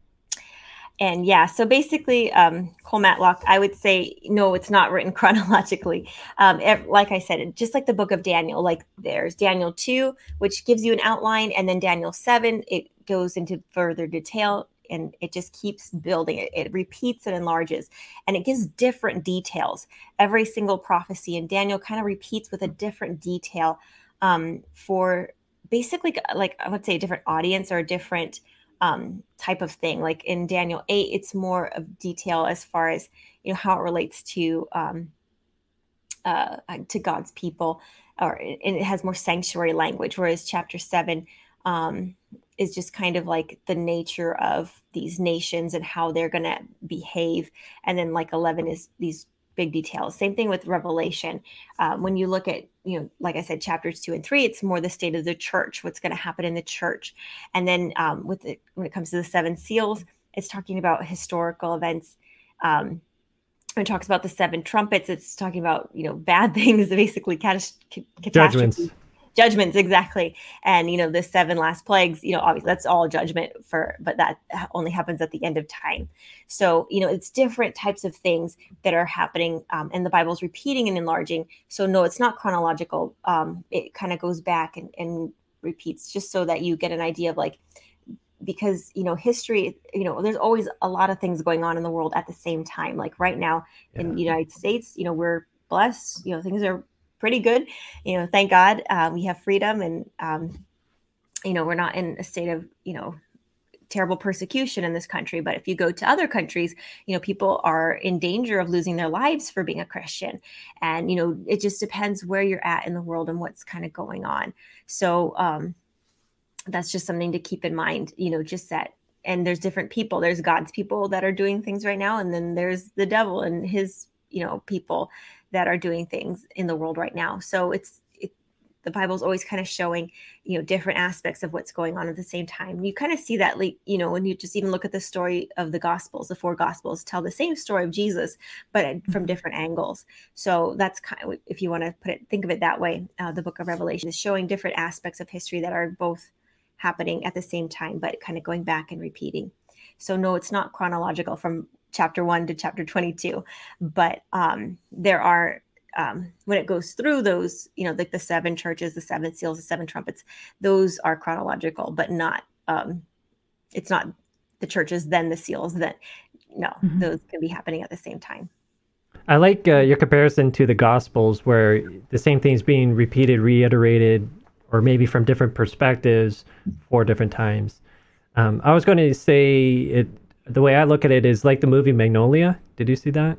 And yeah, so basically, um, Cole Matlock, I would say, no, it's not written chronologically. Um, it, like I said, just like the book of Daniel, like there's Daniel two, which gives you an outline, and then Daniel seven, it goes into further detail, and it just keeps building. It, it repeats and enlarges, and it gives different details. Every single prophecy in Daniel kind of repeats with a different detail um, for basically, like I would say, a different audience or a different Um, type of thing. Like in Daniel eight, it's more of detail as far as, you know, how it relates to um, uh, to God's people, or and it has more sanctuary language. Whereas chapter seven um, is just kind of like the nature of these nations and how they're going to behave. And then like eleven is these big details. Same thing with Revelation. Um, when you look at, you know, like I said, chapters two and three, it's more the state of the church, what's going to happen in the church. And then um, with it, when it comes to the seven seals, it's talking about historical events. Um, when it talks about the seven trumpets, it's talking about, you know, bad things, basically catas- catastrophes. Judgments. Judgments, exactly. And, you know, the seven last plagues, you know, obviously that's all judgment for, but that only happens at the end of time. So, you know, it's different types of things that are happening um, and the Bible's repeating and enlarging. So no, it's not chronological. Um, it kind of goes back and, and repeats just so that you get an idea of like, because, you know, history, you know, there's always a lot of things going on in the world at the same time. Like right now yeah. in the United States, you know, we're blessed, you know, things are pretty good. You know, thank God uh, we have freedom and, um, you know, we're not in a state of, you know, terrible persecution in this country. But if you go to other countries, you know, people are in danger of losing their lives for being a Christian. And, you know, it just depends where you're at in the world and what's kind of going on. So um, that's just something to keep in mind, you know, just that and there's different people. There's God's people that are doing things right now, and then there's the devil and his, you know, people that are doing things in the world right now. So it's it, the Bible's always kind of showing, you know, different aspects of what's going on at the same time. You kind of see that, like, you know, when you just even look at the story of the Gospels, the four Gospels tell the same story of Jesus, but from different angles. So that's kind of, if you want to put it, think of it that way. Uh, the Book of Revelation is showing different aspects of history that are both happening at the same time, but kind of going back and repeating. So no, it's not chronological from chapter one to chapter twenty-two, but um, there are, um, when it goes through those, you know, like the seven churches, the seven seals, the seven trumpets, those are chronological, but not, um, it's not the churches, then the seals, that no, mm-hmm. those can be happening at the same time. I like uh, your comparison to the Gospels, where the same thing's being repeated, reiterated, or maybe from different perspectives for different times. Um, I was going to say it. The way I look at it is like the movie Magnolia. Did you see that?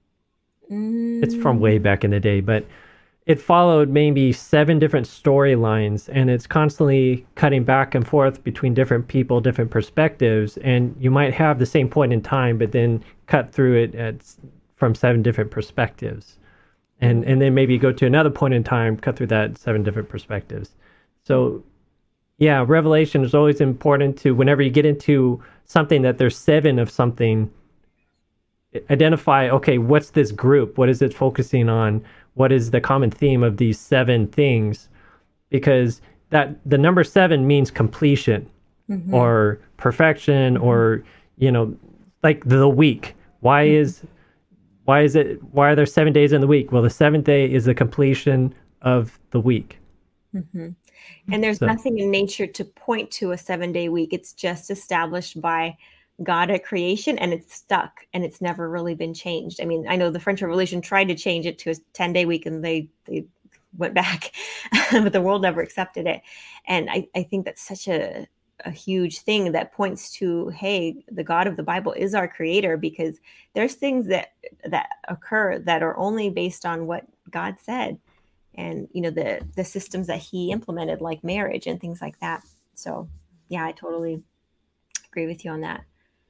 Mm. It's from way back in the day, but it followed maybe seven different storylines, and it's constantly cutting back and forth between different people, different perspectives, and you might have the same point in time, but then cut through it at, from seven different perspectives. And and then maybe go to another point in time, cut through that seven different perspectives. So, yeah, Revelation is always important to, whenever you get into something that there's seven of something, identify, okay, what's this group? What is it focusing on? What is the common theme of these seven things? Because that the number seven means completion mm-hmm. or perfection mm-hmm. or, you know, like the week. Why mm-hmm. is why is it why are there seven days in the week? Well, the seventh day is the completion of the week. Mm-hmm. And there's so. nothing in nature to point to a seven-day week. It's just established by God at creation, and it's stuck, and it's never really been changed. I mean, I know the French Revolution tried to change it to a ten-day week, and they they went back, but the world never accepted it. And I, I think that's such a, a huge thing that points to, hey, the God of the Bible is our creator, because there's things that that occur that are only based on what God said. And, you know, the, the systems that he implemented, like marriage and things like that. So, yeah, I totally agree with you on that.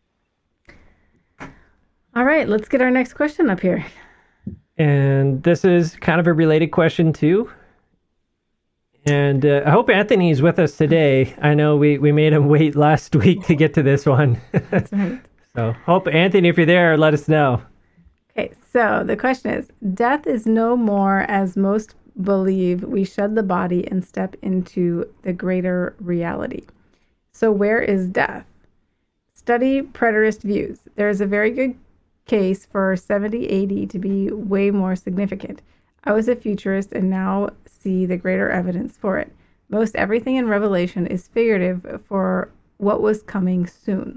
All right, let's get our next question up here. And this is kind of a related question, too. And uh, I hope Anthony is with us today. I know we, we made him wait last week to get to this one. That's right. So, hope, Anthony, if you're there, let us know. Okay, so the question is, death is no more, as most believe, we shed the body and step into the greater reality. So where is death? Study preterist views. There is a very good case for seventy A D to be way more significant. I was a futurist and now see the greater evidence for it. Most everything in Revelation is figurative for what was coming soon.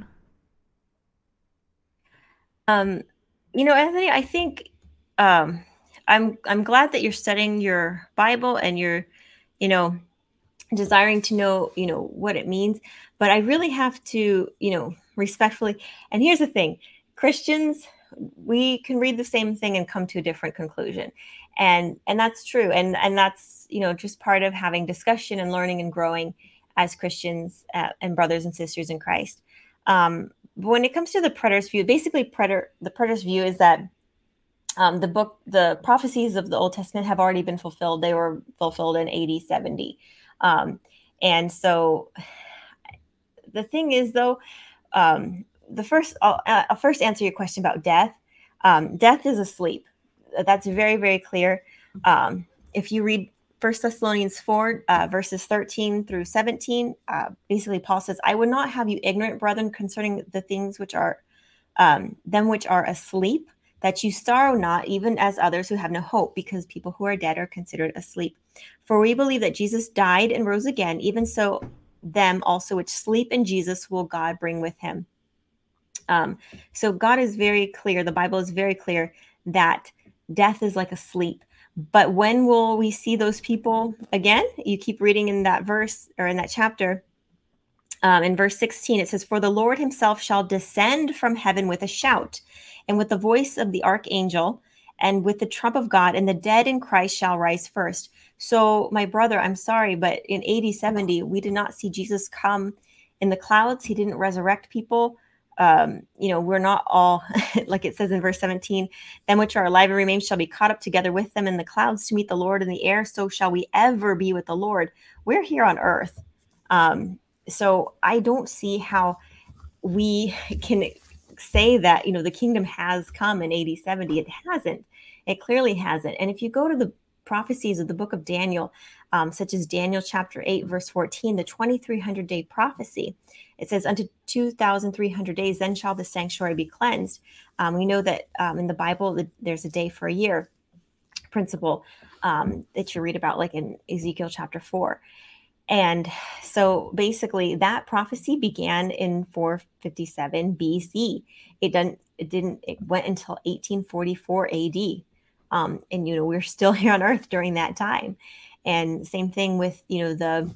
Um, you know, Anthony, I think um, I'm I'm glad that you're studying your Bible and you're, you know, desiring to know, you know, what it means. But I really have to, you know, respectfully. And here's the thing: Christians, we can read the same thing and come to a different conclusion, and and that's true. And and that's, you know, just part of having discussion and learning and growing as Christians uh, and brothers and sisters in Christ. Um, but when it comes to the preterist view, basically, preter the preterist view is that Um, the book, the prophecies of the Old Testament have already been fulfilled. They were fulfilled in A D seventy. Um, and so the thing is, though, um, the first, I'll, I'll first answer your question about death. Um, death is asleep. That's very, very clear. Um, if you read First Thessalonians four, uh, verses thirteen through seventeen, uh, basically Paul says, I would not have you ignorant, brethren, concerning the things which are, um, them which are asleep, that you sorrow not, even as others who have no hope, because people who are dead are considered asleep. For we believe that Jesus died and rose again, even so them also which sleep in Jesus will God bring with him. Um, so God is very clear, the Bible is very clear that death is like a sleep. But when will we see those people again? You keep reading in that verse or in that chapter. Um, in verse sixteen, it says, for the Lord himself shall descend from heaven with a shout, and with the voice of the archangel, and with the trump of God, and the dead in Christ shall rise first. So, my brother, I'm sorry, but in A D seventy, we did not see Jesus come in the clouds. He didn't resurrect people. Um, you know, we're not all, like it says in verse seventeen, them which are alive and remain shall be caught up together with them in the clouds to meet the Lord in the air. So shall we ever be with the Lord. We're here on earth. Um, so I don't see how we can say that, you know, the kingdom has come in A D seventy. It hasn't. It clearly hasn't. And if you go to the prophecies of the book of Daniel, um, such as Daniel chapter eight, verse fourteen, the twenty-three hundred day prophecy, it says, unto two thousand three hundred days, then shall the sanctuary be cleansed. Um, we know that um, in the Bible, that there's a day for a year principle um, that you read about, like in Ezekiel chapter four. And so basically that prophecy began in four fifty-seven B C. It didn't, it didn't, it went until eighteen forty-four A D. Um, and, you know, we're still here on earth during that time. And same thing with, you know, the,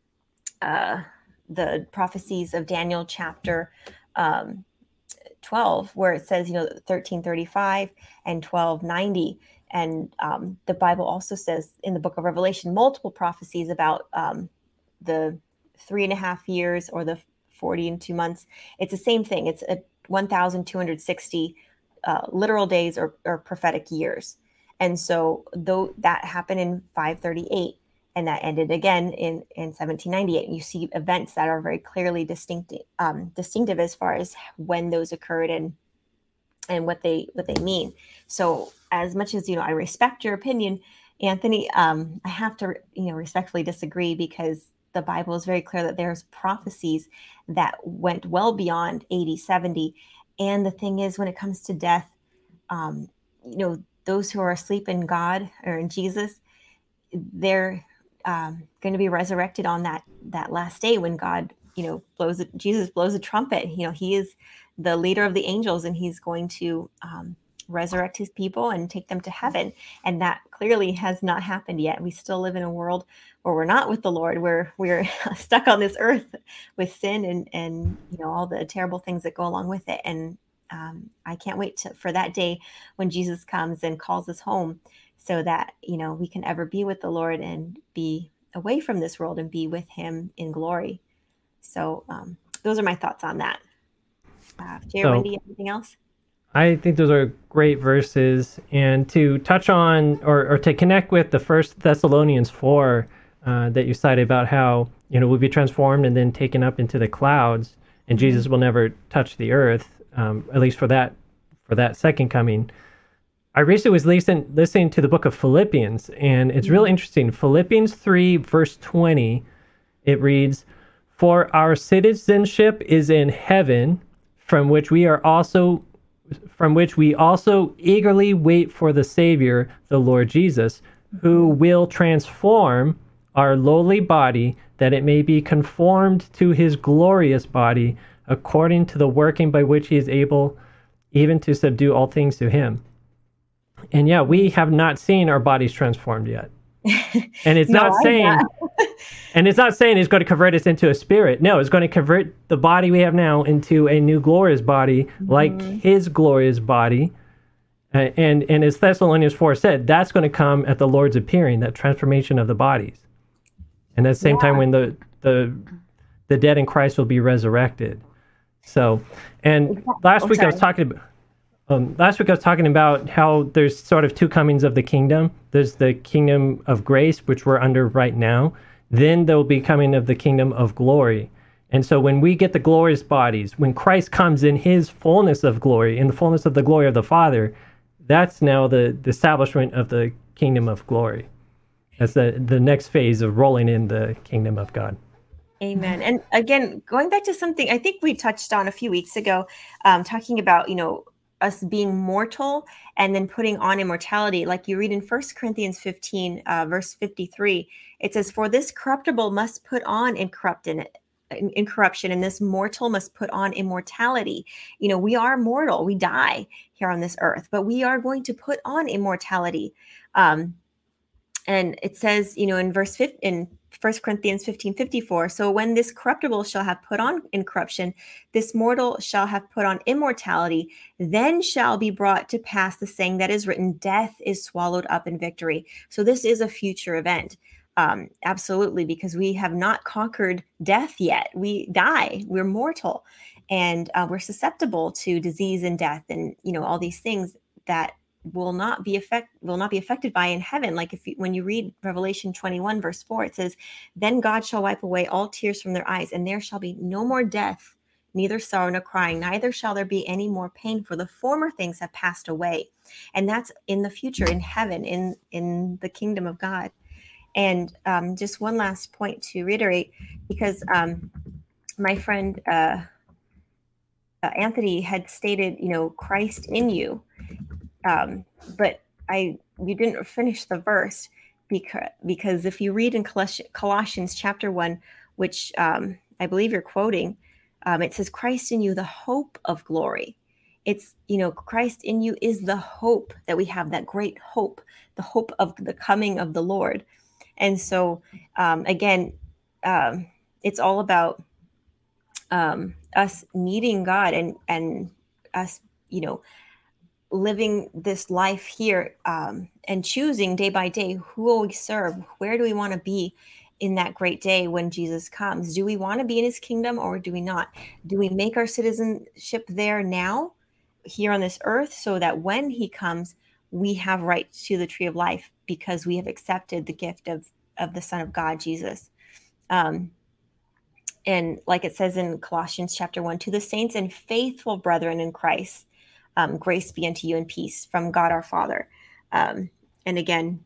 uh, the prophecies of Daniel chapter um, twelve, where it says, you know, thirteen thirty-five and twelve ninety. And um, the Bible also says in the book of Revelation, multiple prophecies about um, the three and a half years or the forty and two months. It's the same thing. It's a one thousand two hundred sixty uh, literal days or, or prophetic years. And so though that happened in five thirty-eight, and that ended again in, in seventeen ninety-eight. You see events that are very clearly distinct, um, distinctive as far as when those occurred and and what they what they mean. So as much as, you know, I respect your opinion, Anthony, um, I have to, you know, respectfully disagree, because the Bible is very clear that there's prophecies that went well beyond A D seventy. And the thing is, when it comes to death, um, you know, those who are asleep in God or in Jesus, they're um, going to be resurrected on that that last day when God, you know, blows it, Jesus blows a trumpet. You know, he is the leader of the angels, and he's going to um, resurrect his people and take them to heaven. And that clearly has not happened yet. We still live in a world where we're not with the Lord, where we're stuck on this earth with sin and, and, you know, all the terrible things that go along with it. And um, I can't wait to, for that day when Jesus comes and calls us home, so that, you know, we can ever be with the Lord and be away from this world and be with him in glory. So um, those are my thoughts on that. Uh, Jay or So- Wendy, anything else? I think those are great verses. And to touch on or, or to connect with the First Thessalonians four uh, that you cited about how, you know, we'll be transformed and then taken up into the clouds, and Jesus will never touch the earth, um, at least for that for that second coming. I recently was listen, listening to the book of Philippians, and it's really interesting. Philippians three, verse twenty, it reads, "For our citizenship is in heaven, from which we are also from which we also eagerly wait for the Savior, the Lord Jesus, who will transform our lowly body, that it may be conformed to his glorious body, according to the working by which he is able even to subdue all things to him." And yeah, we have not seen our bodies transformed yet. And it's No, not I'm saying not. and it's not saying it's going to convert us into a spirit. No, it's going to convert the body we have now into a new glorious body, mm-hmm. like his glorious body. Uh, and and as Thessalonians four said, that's going to come at the Lord's appearing, that transformation of the bodies. And at the same yeah. time when the, the the dead in Christ will be resurrected. So, and last oh, week sorry. I was talking about Um, last week I was talking about how there's sort of two comings of the kingdom. There's the kingdom of grace, which we're under right now. Then there will be coming of the kingdom of glory. And so when we get the glorious bodies, when Christ comes in his fullness of glory, in the fullness of the glory of the Father, that's now the, the establishment of the kingdom of glory. That's the, the next phase of rolling in the kingdom of God. Amen. And again, going back to something I think we touched on a few weeks ago, um, talking about, you know, us being mortal and then putting on immortality. Like you read in First Corinthians fifteen, uh, verse fifty-three, it says, "For this corruptible must put on incorruption, incorruption, and this mortal must put on immortality." You know, we are mortal, we die here on this earth, but we are going to put on immortality. Um, and it says, you know, in verse fifteen, in First Corinthians fifteen fifty-four, "So when this corruptible shall have put on incorruption, this mortal shall have put on immortality, then shall be brought to pass the saying that is written, death is swallowed up in victory." So this is a future event. Um, absolutely, because we have not conquered death yet. We die. We're mortal, and uh, we're susceptible to disease and death, and you know all these things that will not be affect will not be affected by in heaven. Like if you, when you read Revelation twenty-one verse four, it says, "Then God shall wipe away all tears from their eyes, and there shall be no more death, neither sorrow nor crying, neither shall there be any more pain, for the former things have passed away." And that's in the future, in heaven, in in the kingdom of God. And um, just one last point to reiterate, because um, my friend uh, uh, Anthony had stated, you know, Christ in you, um, but I you didn't finish the verse because because if you read in Colossians chapter one, which um, I believe you're quoting, um, it says, "Christ in you, the hope of glory." It's, you know, Christ in you is the hope that we have, that great hope, the hope of the coming of the Lord. And so, um, again, um, it's all about um, us needing God and and us, you know, living this life here um, and choosing day by day who will we serve, where do we want to be in that great day when Jesus comes. Do we want to be in his kingdom or do we not? Do we make our citizenship there now, here on this earth, so that when he comes, we have right to the tree of life because we have accepted the gift of, of the Son of God, Jesus. Um, and like it says in Colossians chapter one, "To the saints and faithful brethren in Christ, um, grace be unto you and peace from God our Father." Um, and again,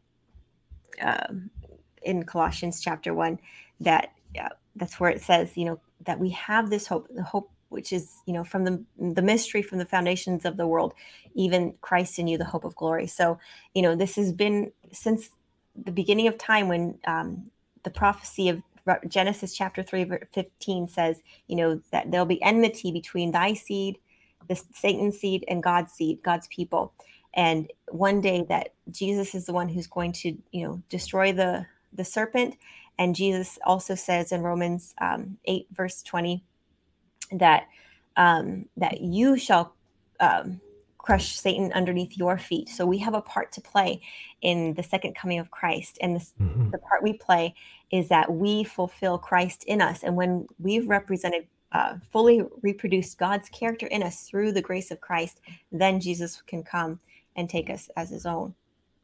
uh, in Colossians chapter one, that uh, that's where it says, you know, that we have this hope, the hope which is, you know, from the the mystery from the foundations of the world, even Christ in you, the hope of glory. So, you know, this has been since the beginning of time when um, the prophecy of Genesis chapter three, verse fifteen says, you know, that there'll be enmity between thy seed, the Satan's seed, and God's seed, God's people. And one day that Jesus is the one who's going to, you know, destroy the, the serpent. And Jesus also says in Romans um, eight, verse twenty, that um, that you shall um, crush Satan underneath your feet. So we have a part to play in the second coming of Christ. And this, mm-hmm. the part we play is that we fulfill Christ in us. And when we've represented, uh, fully reproduced God's character in us through the grace of Christ, then Jesus can come and take us as his own.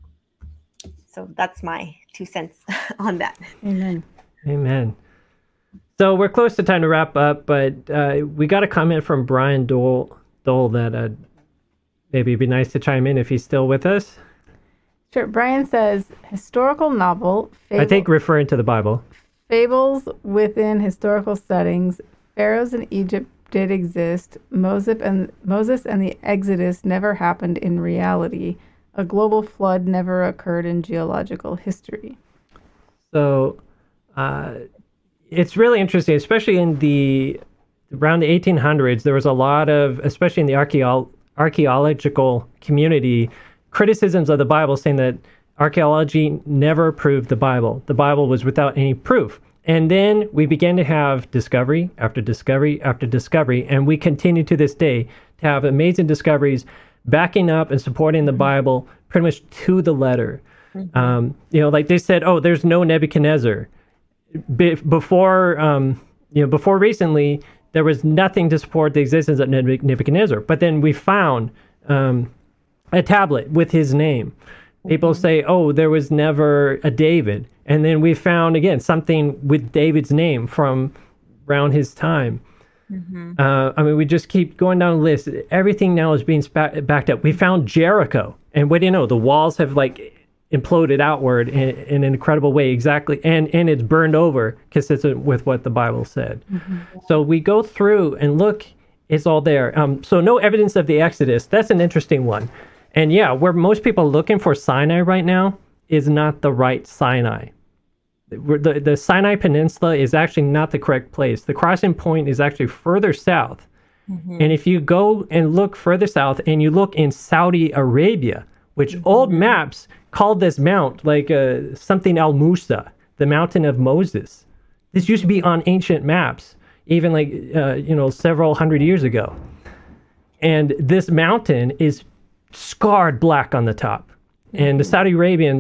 So that's my two cents on that. Amen. Amen. So we're close to time to wrap up, but uh, we got a comment from Brian Dole, Dole that uh, maybe it'd be nice to chime in if he's still with us. Sure. Brian says, historical novel. Fable, I think referring to the Bible. Fables within historical settings. Pharaohs in Egypt did exist. Moses and, Moses and the Exodus never happened in reality. A global flood never occurred in geological history. So... Uh, It's really interesting, especially in the around the eighteen hundreds. There was a lot of, especially in the archaeo- archaeological community, criticisms of the Bible, saying that archaeology never proved the Bible. The Bible was without any proof. And then we began to have discovery after discovery after discovery, and we continue to this day to have amazing discoveries backing up and supporting the Bible pretty much to the letter. Mm-hmm. Um, you know, like they said, oh, there's no Nebuchadnezzar. Be- before, um, you know, before recently, there was nothing to support the existence of Nebuchadnezzar. But then we found um, a tablet with his name. People mm-hmm. say, oh, there was never a David. And then we found, again, something with David's name from around his time. Mm-hmm. Uh, I mean, we just keep going down the list. Everything now is being spa- backed up. We found Jericho. And what do you know? The walls have, like, imploded outward in, in an incredible way, exactly, and and it's burned over, consistent with what the Bible said. Mm-hmm. So we go through and look, it's all there. Um, so no evidence of the Exodus. That's an interesting one. And yeah, where most people are looking for Sinai right now is not the right Sinai. The, the Sinai Peninsula is actually not the correct place. The crossing point is actually further south. Mm-hmm. And if you go and look further south and you look in Saudi Arabia, which mm-hmm. old maps called this mount like uh, something Al Musa, the mountain of Moses. This used to be on ancient maps, even like, uh, you know, several hundred years ago. And this mountain is scarred black on the top. Mm-hmm. And the Saudi Arabians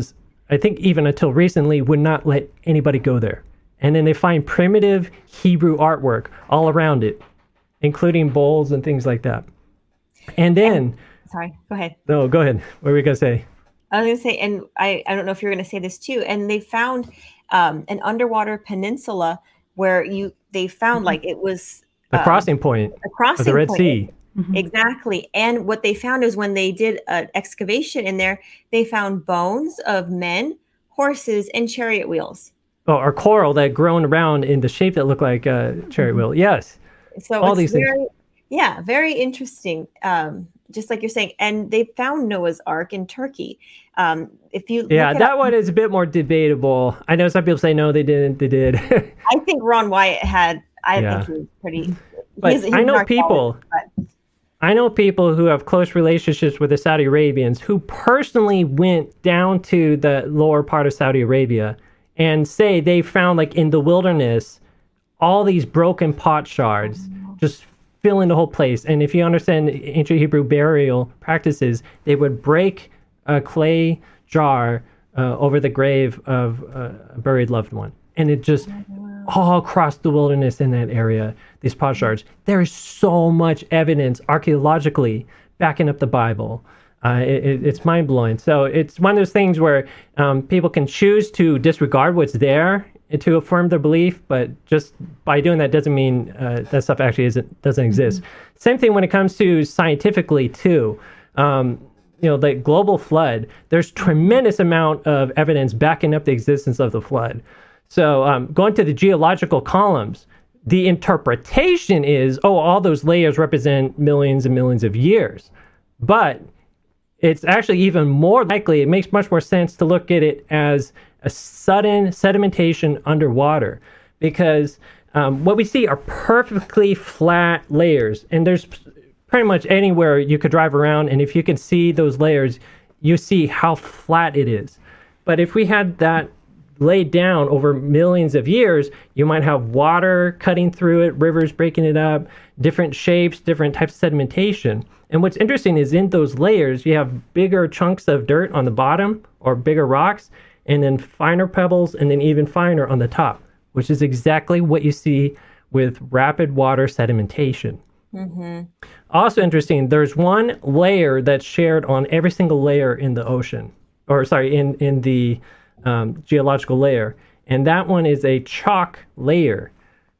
I think even until recently, would not let anybody go there. And then they find primitive Hebrew artwork all around it, including bowls and things like that. And then... And, sorry, go ahead. No, go ahead. What were we going to say? I was going to say, and I, I don't know if you're going to say this too, and they found um, an underwater peninsula where you they found like it was... The um, crossing point a crossing of the Red point. Sea. Mm-hmm. Exactly. And what they found is when they did an excavation in there, they found bones of men, horses, and chariot wheels. Oh, or coral that grown around in the shape that looked like a chariot wheel. Yes. So all it's these very, things. Yeah, very interesting. Um, just like you're saying. And they found Noah's Ark in Turkey. Um, if you Yeah, look that up, one is a bit more debatable. I know some people say no, they didn't. They did. I think Ron Wyatt had, I Yeah. think he was pretty. But he's- he's I know an people. archaeologist, but- I know people who have close relationships with the Saudi Arabians who personally went down to the lower part of Saudi Arabia and say they found, like in the wilderness, all these broken pot shards just filling the whole place. And if you understand ancient Hebrew burial practices, they would break a clay jar uh, over the grave of uh, a buried loved one. And it just all across the wilderness in that area, these pot shards. There is so much evidence archaeologically backing up the Bible. Uh, it, it, it's mind-blowing. So it's one of those things where um, people can choose to disregard what's there to affirm their belief, but just by doing that doesn't mean uh, that stuff actually isn't doesn't exist. Mm-hmm. Same thing when it comes to scientifically too. Um, you know, the global flood, there's tremendous amount of evidence backing up the existence of the flood. So um, going to the geological columns, the interpretation is, oh, all those layers represent millions and millions of years. But it's actually even more likely, it makes much more sense to look at it as a sudden sedimentation underwater, because um, what we see are perfectly flat layers. And there's pretty much anywhere you could drive around, and if you can see those layers, you see how flat it is. But if we had that laid down over millions of years, you might have water cutting through it, rivers breaking it up, different shapes, different types of sedimentation. And what's interesting is in those layers, you have bigger chunks of dirt on the bottom or bigger rocks, and then finer pebbles, and then even finer on the top, which is exactly what you see with rapid water sedimentation. Mm-hmm. Also interesting, there's one layer that's shared on every single layer in the ocean, or sorry, in, in the um, geological layer. And that one is a chalk layer.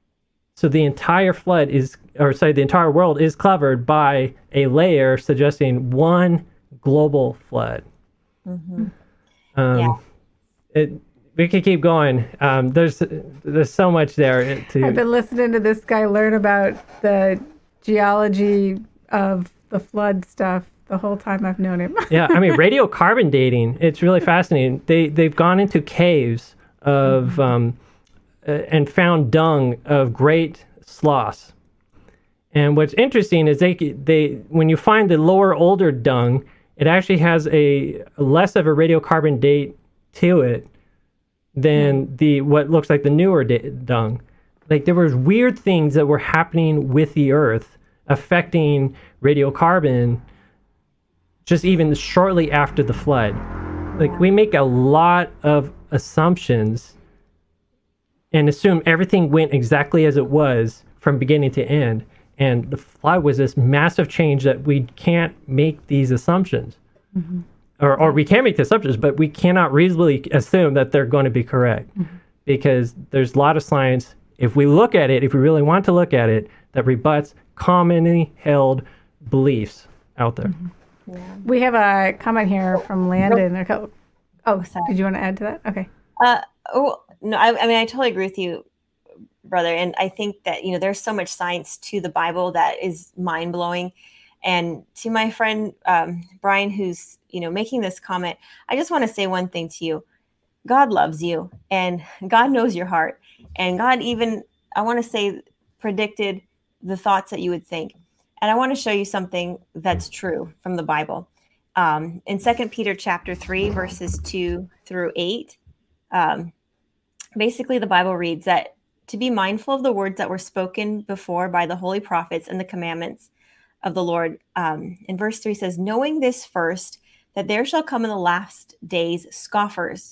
So the entire flood is, or sorry, the entire world is covered by a layer suggesting one global flood. Mm-hmm. Um, yeah. It, we could keep going. Um, there's there's so much there. To, I've been listening to this guy learn about the geology of the flood stuff the whole time I've known him. Yeah, I mean, radiocarbon dating, it's really fascinating. They, they've gone into caves of um, uh, and found dung of great sloths. And what's interesting is they they when you find the lower, older dung, it actually has a less of a radiocarbon date to it than mm. the what looks like the newer da- dung. Like there was weird things that were happening with the Earth affecting radiocarbon just even shortly after the flood. Like we make a lot of assumptions and assume everything went exactly as it was from beginning to end. And the flood was this massive change that we can't make these assumptions. Mm-hmm. Or, or we can make the assumptions, but we cannot reasonably assume that they're going to be correct. Mm-hmm. Because there's a lot of science, if we look at it, if we really want to look at it, that rebuts commonly held beliefs out there. Mm-hmm. Yeah. We have a comment here from Landon. Nope. Oh, sorry. Did you want to add to that? Okay. Uh, oh, no, I, I mean, I totally agree with you, brother. And I think that, you know, there's so much science to the Bible that is mind blowing. And to my friend, um, Brian, who's, you know, making this comment, I just want to say one thing to you. God loves you and God knows your heart. And God even, I want to say, predicted the thoughts that you would think. And I want to show you something that's true from the Bible. Um, in Second Peter chapter three, verses two through eight, um, basically the Bible reads that to be mindful of the words that were spoken before by the holy prophets and the commandments of the Lord. Um, in verse three says, knowing this first, that there shall come in the last days scoffers,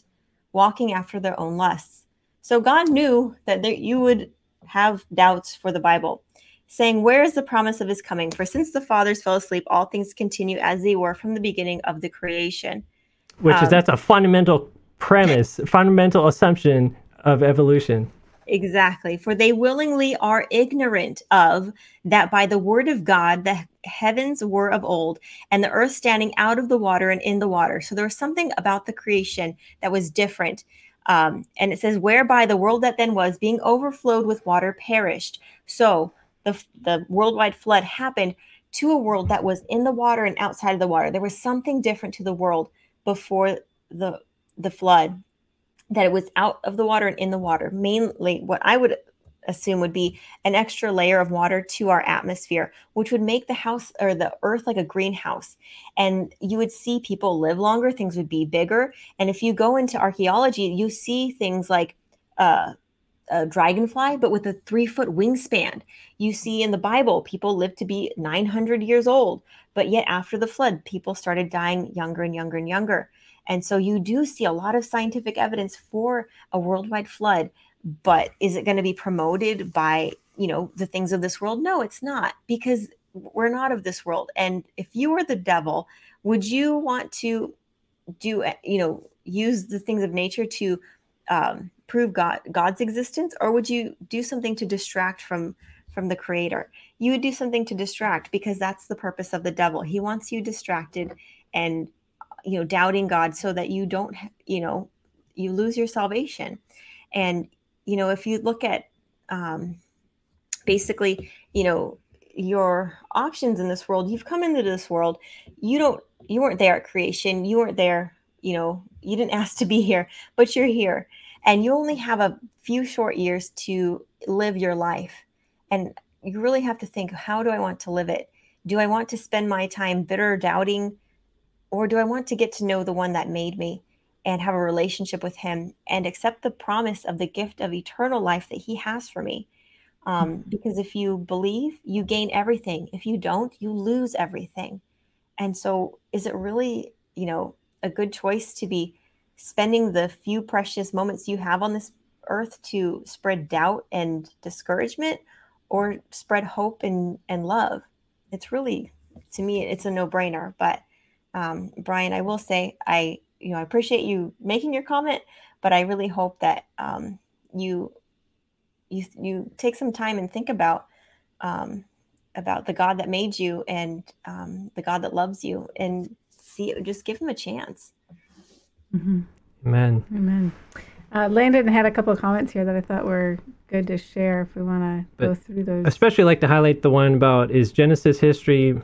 walking after their own lusts. So God knew that there, you would have doubts for the Bible, saying, where is the promise of his coming? For since the fathers fell asleep, all things continue as they were from the beginning of the creation. Which Um, is, that's a fundamental premise, fundamental assumption of evolution. Exactly. For they willingly are ignorant of that by the word of God, the heavens were of old, and the earth standing out of the water and in the water. So there was something about the creation that was different. Um, and it says, whereby the world that then was, being overflowed with water, perished. So the, the worldwide flood happened to a world that was in the water and outside of the water. There was something different to the world before the the flood, that it was out of the water and in the water. Mainly what I would assume would be an extra layer of water to our atmosphere, which would make the house or the earth like a greenhouse. And you would see people live longer, things would be bigger. And if you go into archaeology, you see things like uh, a dragonfly, but with a three foot wingspan. You see in the Bible, people lived to be nine hundred years old, but yet after the flood, people started dying younger and younger and younger. And so you do see a lot of scientific evidence for a worldwide flood, but is it going to be promoted by, you know, the things of this world? No, it's not, because we're not of this world. And if you were the devil, would you want to do, you know, use the things of nature to um, prove God, God's existence, or would you do something to distract from, from the creator? You would do something to distract, because that's the purpose of the devil. He wants you distracted and, you know, doubting God, so that you don't, you know, you lose your salvation. And, you know, if you look at um, basically, you know, your options in this world, you've come into this world, you don't, you weren't there at creation. You weren't there, you know, you didn't ask to be here, but you're here, and you only have a few short years to live your life. And you really have to think, how do I want to live it? Do I want to spend my time bitter, doubting, or do I want to get to know the one that made me and have a relationship with him and accept the promise of the gift of eternal life that he has for me? Um, because if you believe, you gain everything. If you don't, you lose everything. And so is it really, you know, a good choice to be spending the few precious moments you have on this earth to spread doubt and discouragement, or spread hope and, and love? It's really, to me, it's a no-brainer. But Um, Brian, I will say, I, you know, I appreciate you making your comment, but I really hope that um, you, you, you take some time and think about, um, about the God that made you, and um, the God that loves you, and see, just give him a chance. Mm-hmm. Amen. Amen. Uh, Landon had a couple of comments here that I thought were good to share if we want to go through those. Especially like to highlight the one about, is Genesis history.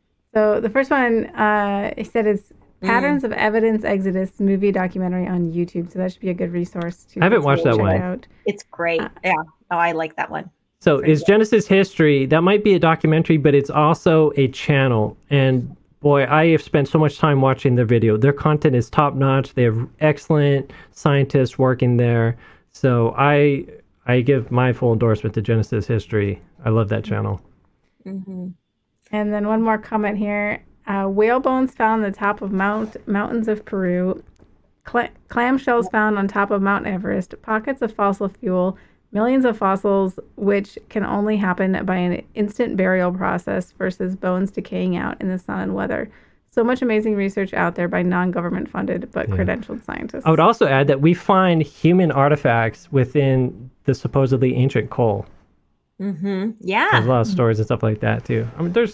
So the first one, uh, he said, is Patterns mm. of Evidence Exodus movie documentary on YouTube. So that should be a good resource to I haven't watched that one. Out. It's great. Uh, yeah. Oh, I like that one. So is Genesis history, that might be a documentary, but it's also a channel. And boy, I have spent so much time watching their video. Their content is top notch. They have excellent scientists working there. So I I give my full endorsement to Genesis history. I love that channel. Mm-hmm. And then one more comment here. Uh, whale bones found on the top of mount mountains of Peru. Cl- clamshells found on top of Mount Everest. Pockets of fossil fuel. Millions of fossils, which can only happen by an instant burial process versus bones decaying out in the sun and weather. So much amazing research out there by non-government funded but yeah. credentialed scientists. I would also add that we find human artifacts within the supposedly ancient coal. Mm-hmm. Yeah. There's a lot of stories and stuff like that too. I mean, there's,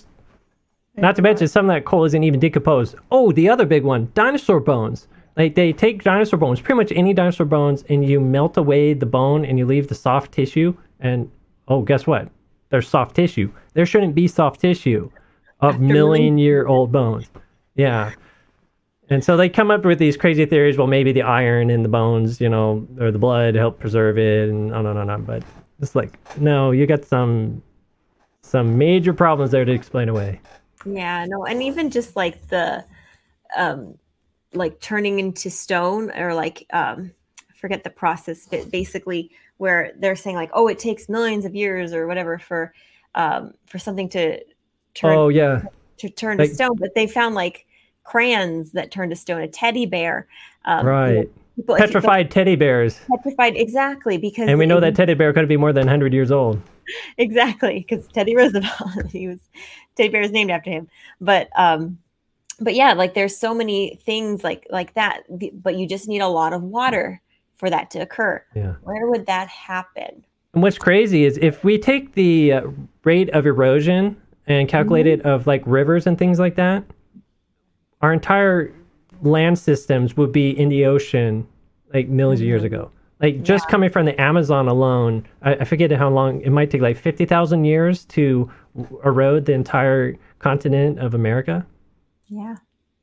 not to mention some of that coal isn't even decomposed. Oh, the other big one, dinosaur bones. Like they take dinosaur bones, pretty much any dinosaur bones, and you melt away the bone and you leave the soft tissue. And oh, guess what? There's soft tissue. There shouldn't be soft tissue of million year old bones. Yeah. And so they come up with these crazy theories. Well, maybe the iron in the bones, you know, or the blood help preserve it. And oh, no, no, no. But it's like, no, you got some some major problems there to explain away. Yeah, no. And even just like the, um, like turning into stone, or like, um, forget the process, but basically where they're saying like, oh, it takes millions of years or whatever for, um, for something to turn, oh, yeah. to turn like, to stone. But they found like crayons that turned to stone, a teddy bear. Um, right. You know, people, if you- Petrified teddy bears. petrified, exactly, because And we know it- that teddy bear could be more than one hundred years old. exactly, because Teddy Roosevelt, he was teddy bear is named after him. But um, but yeah, like there's so many things like like that. the- But you just need a lot of water for that to occur. Yeah. Where would that happen? And what's crazy is if we take the uh, rate of erosion and calculate it of like rivers and things like that, our entire land systems would be in the ocean like millions of years ago. Like just Yeah. coming from the Amazon alone, I, I forget how long, it might take like fifty thousand years to erode the entire continent of America. Yeah.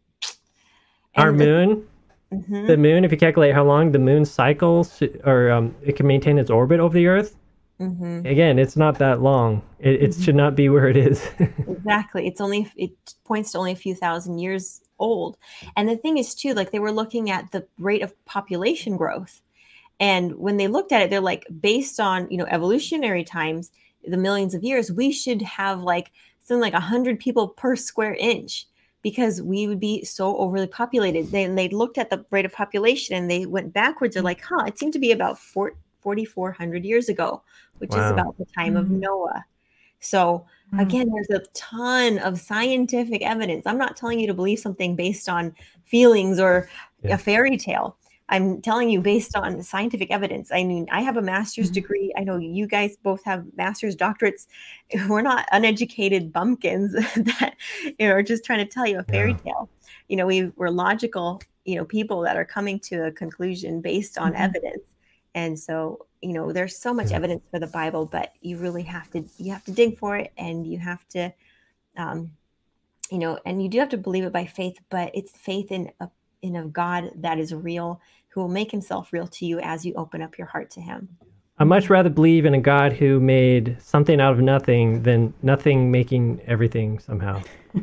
Our And the- moon, Mhm. the moon, if you calculate how long the moon cycles or um, it can maintain its orbit over the Earth, Mhm. again, it's not that long. It, it should not be where it is. Exactly. It's only, it points to only a few thousand years old. And the thing is too, like they were looking at the rate of population growth. And when they looked at it, they're like, based on, you know, evolutionary times, the millions of years, we should have like something like a hundred people per square inch because we would be so overly populated. Then they looked at the rate of population and they went backwards. They're like, huh, it seemed to be about four, forty-four hundred years ago, which Wow. is about the time of Mhm. Noah. So again, there's a ton of scientific evidence. I'm not telling you to believe something based on feelings or Yeah. a fairy tale. I'm telling you based on scientific evidence. I mean, I have a master's Mhm. degree. I know you guys both have master's doctorates. We're not uneducated bumpkins that you know, are just trying to tell you a fairy Yeah. tale. You know, we, we're logical, you know, people that are coming to a conclusion based on Mhm. evidence. And so, you know, there's so much Yeah. evidence for the Bible, but you really have to, you have to dig for it and you have to, um, you know, and you do have to believe it by faith, but it's faith in a, in a God that is real, who will make himself real to you as you open up your heart to him. I'd much rather believe in a God who made something out of nothing than nothing making everything somehow.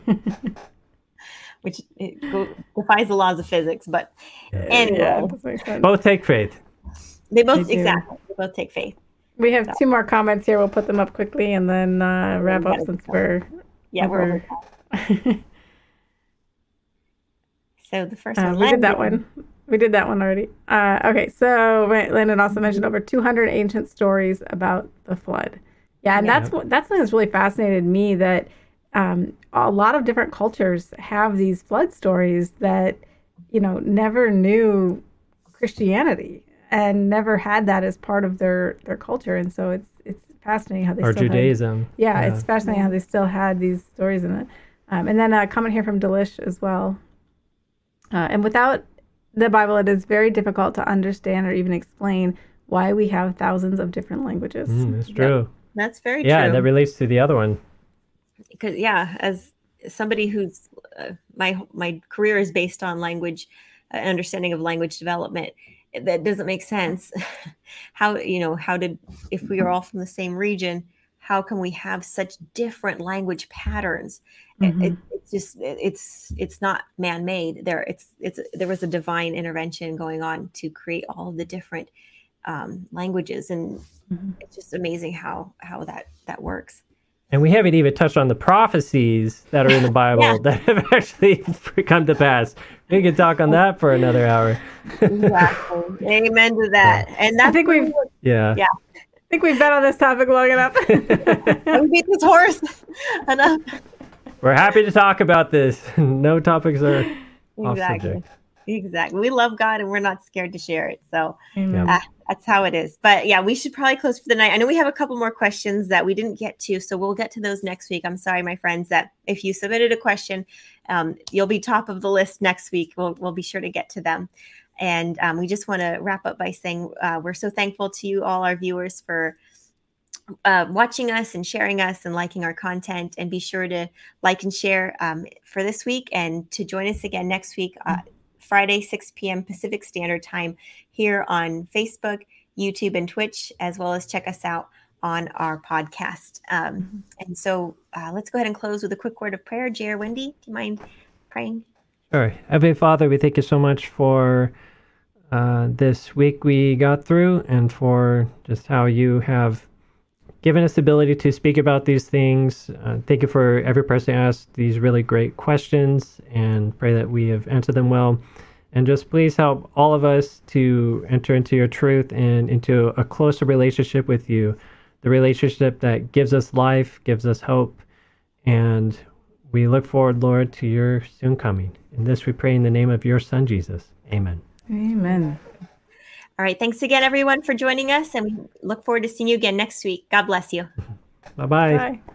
Which it go, defies the laws of physics, but anyway, Yeah, that makes sense. Both take faith. they both, They do. exactly, they both take faith. We have two more comments here. We'll put them up quickly and then uh, wrap up since we're Yeah, we're over. over. So the first Uh, one, we did that Landon. one. We did that one already. Uh, okay, so Ra- Landon also mentioned over two hundred ancient stories about the flood. Yeah, and Yeah. that's what that's something that's really fascinated me. That um, a lot of different cultures have these flood stories that you know never knew Christianity and never had that as part of their their culture, and so it's it's fascinating how they Or still had- Judaism. yeah, it's fascinating how they still had these stories in it. Um, and then a comment here from Delish as well. Uh, and without the Bible, it is very difficult to understand or even explain why we have thousands of different languages. Mm, that's true. That's very Yeah, true. that relates to the other one. Because yeah, as somebody who's uh, my my career is based on language, uh, understanding of language development, that doesn't make sense. How you know how did if we are all from the same region, how can we have such different language patterns? It- Mhm. It, it's just it- it's it's not man made. There it's it's there was a divine intervention going on to create all of the different um, languages, and Mhm. it's just amazing how how that that works. And we haven't even touched on the prophecies that are in the Bible Yeah. that have actually come to pass. We could talk on that for another hour. Exactly. Amen to that. And that's I think we've Yeah. Yeah. I think we've been on this topic long enough. we beat this horse enough. We're happy to talk about this. No topics are off Exactly. subject. Exactly. We love God and we're not scared to share it. So Amen. uh, that's how it is. But yeah, we should probably close for the night. I know we have a couple more questions that we didn't get to, so we'll get to those next week. I'm sorry, my friends, that if you submitted a question, um, you'll be top of the list next week. We'll, we'll be sure to get to them. And um, we just want to wrap up by saying uh, we're so thankful to you, all our viewers, for uh, watching us and sharing us and liking our content. And be sure to like and share um, for this week and to join us again next week, uh, Friday, six p.m. Pacific Standard Time here on Facebook, YouTube, and Twitch, as well as check us out on our podcast. Um, and so uh, let's go ahead and close with a quick word of prayer. J R. Wendy, do you mind praying? Sure. Heavenly Father, we thank you so much for uh, this week we got through and for just how you have given us the ability to speak about these things. Uh, thank you for every person who asked these really great questions, and pray that we have answered them well. And just please help all of us to enter into your truth and into a closer relationship with you, the relationship that gives us life, gives us hope. And we look forward, Lord, to your soon coming. In this we pray in the name of your Son, Jesus. Amen. Amen. All right. Thanks again, everyone, for joining us. And we look forward to seeing you again next week. God bless you. Bye-bye. Bye.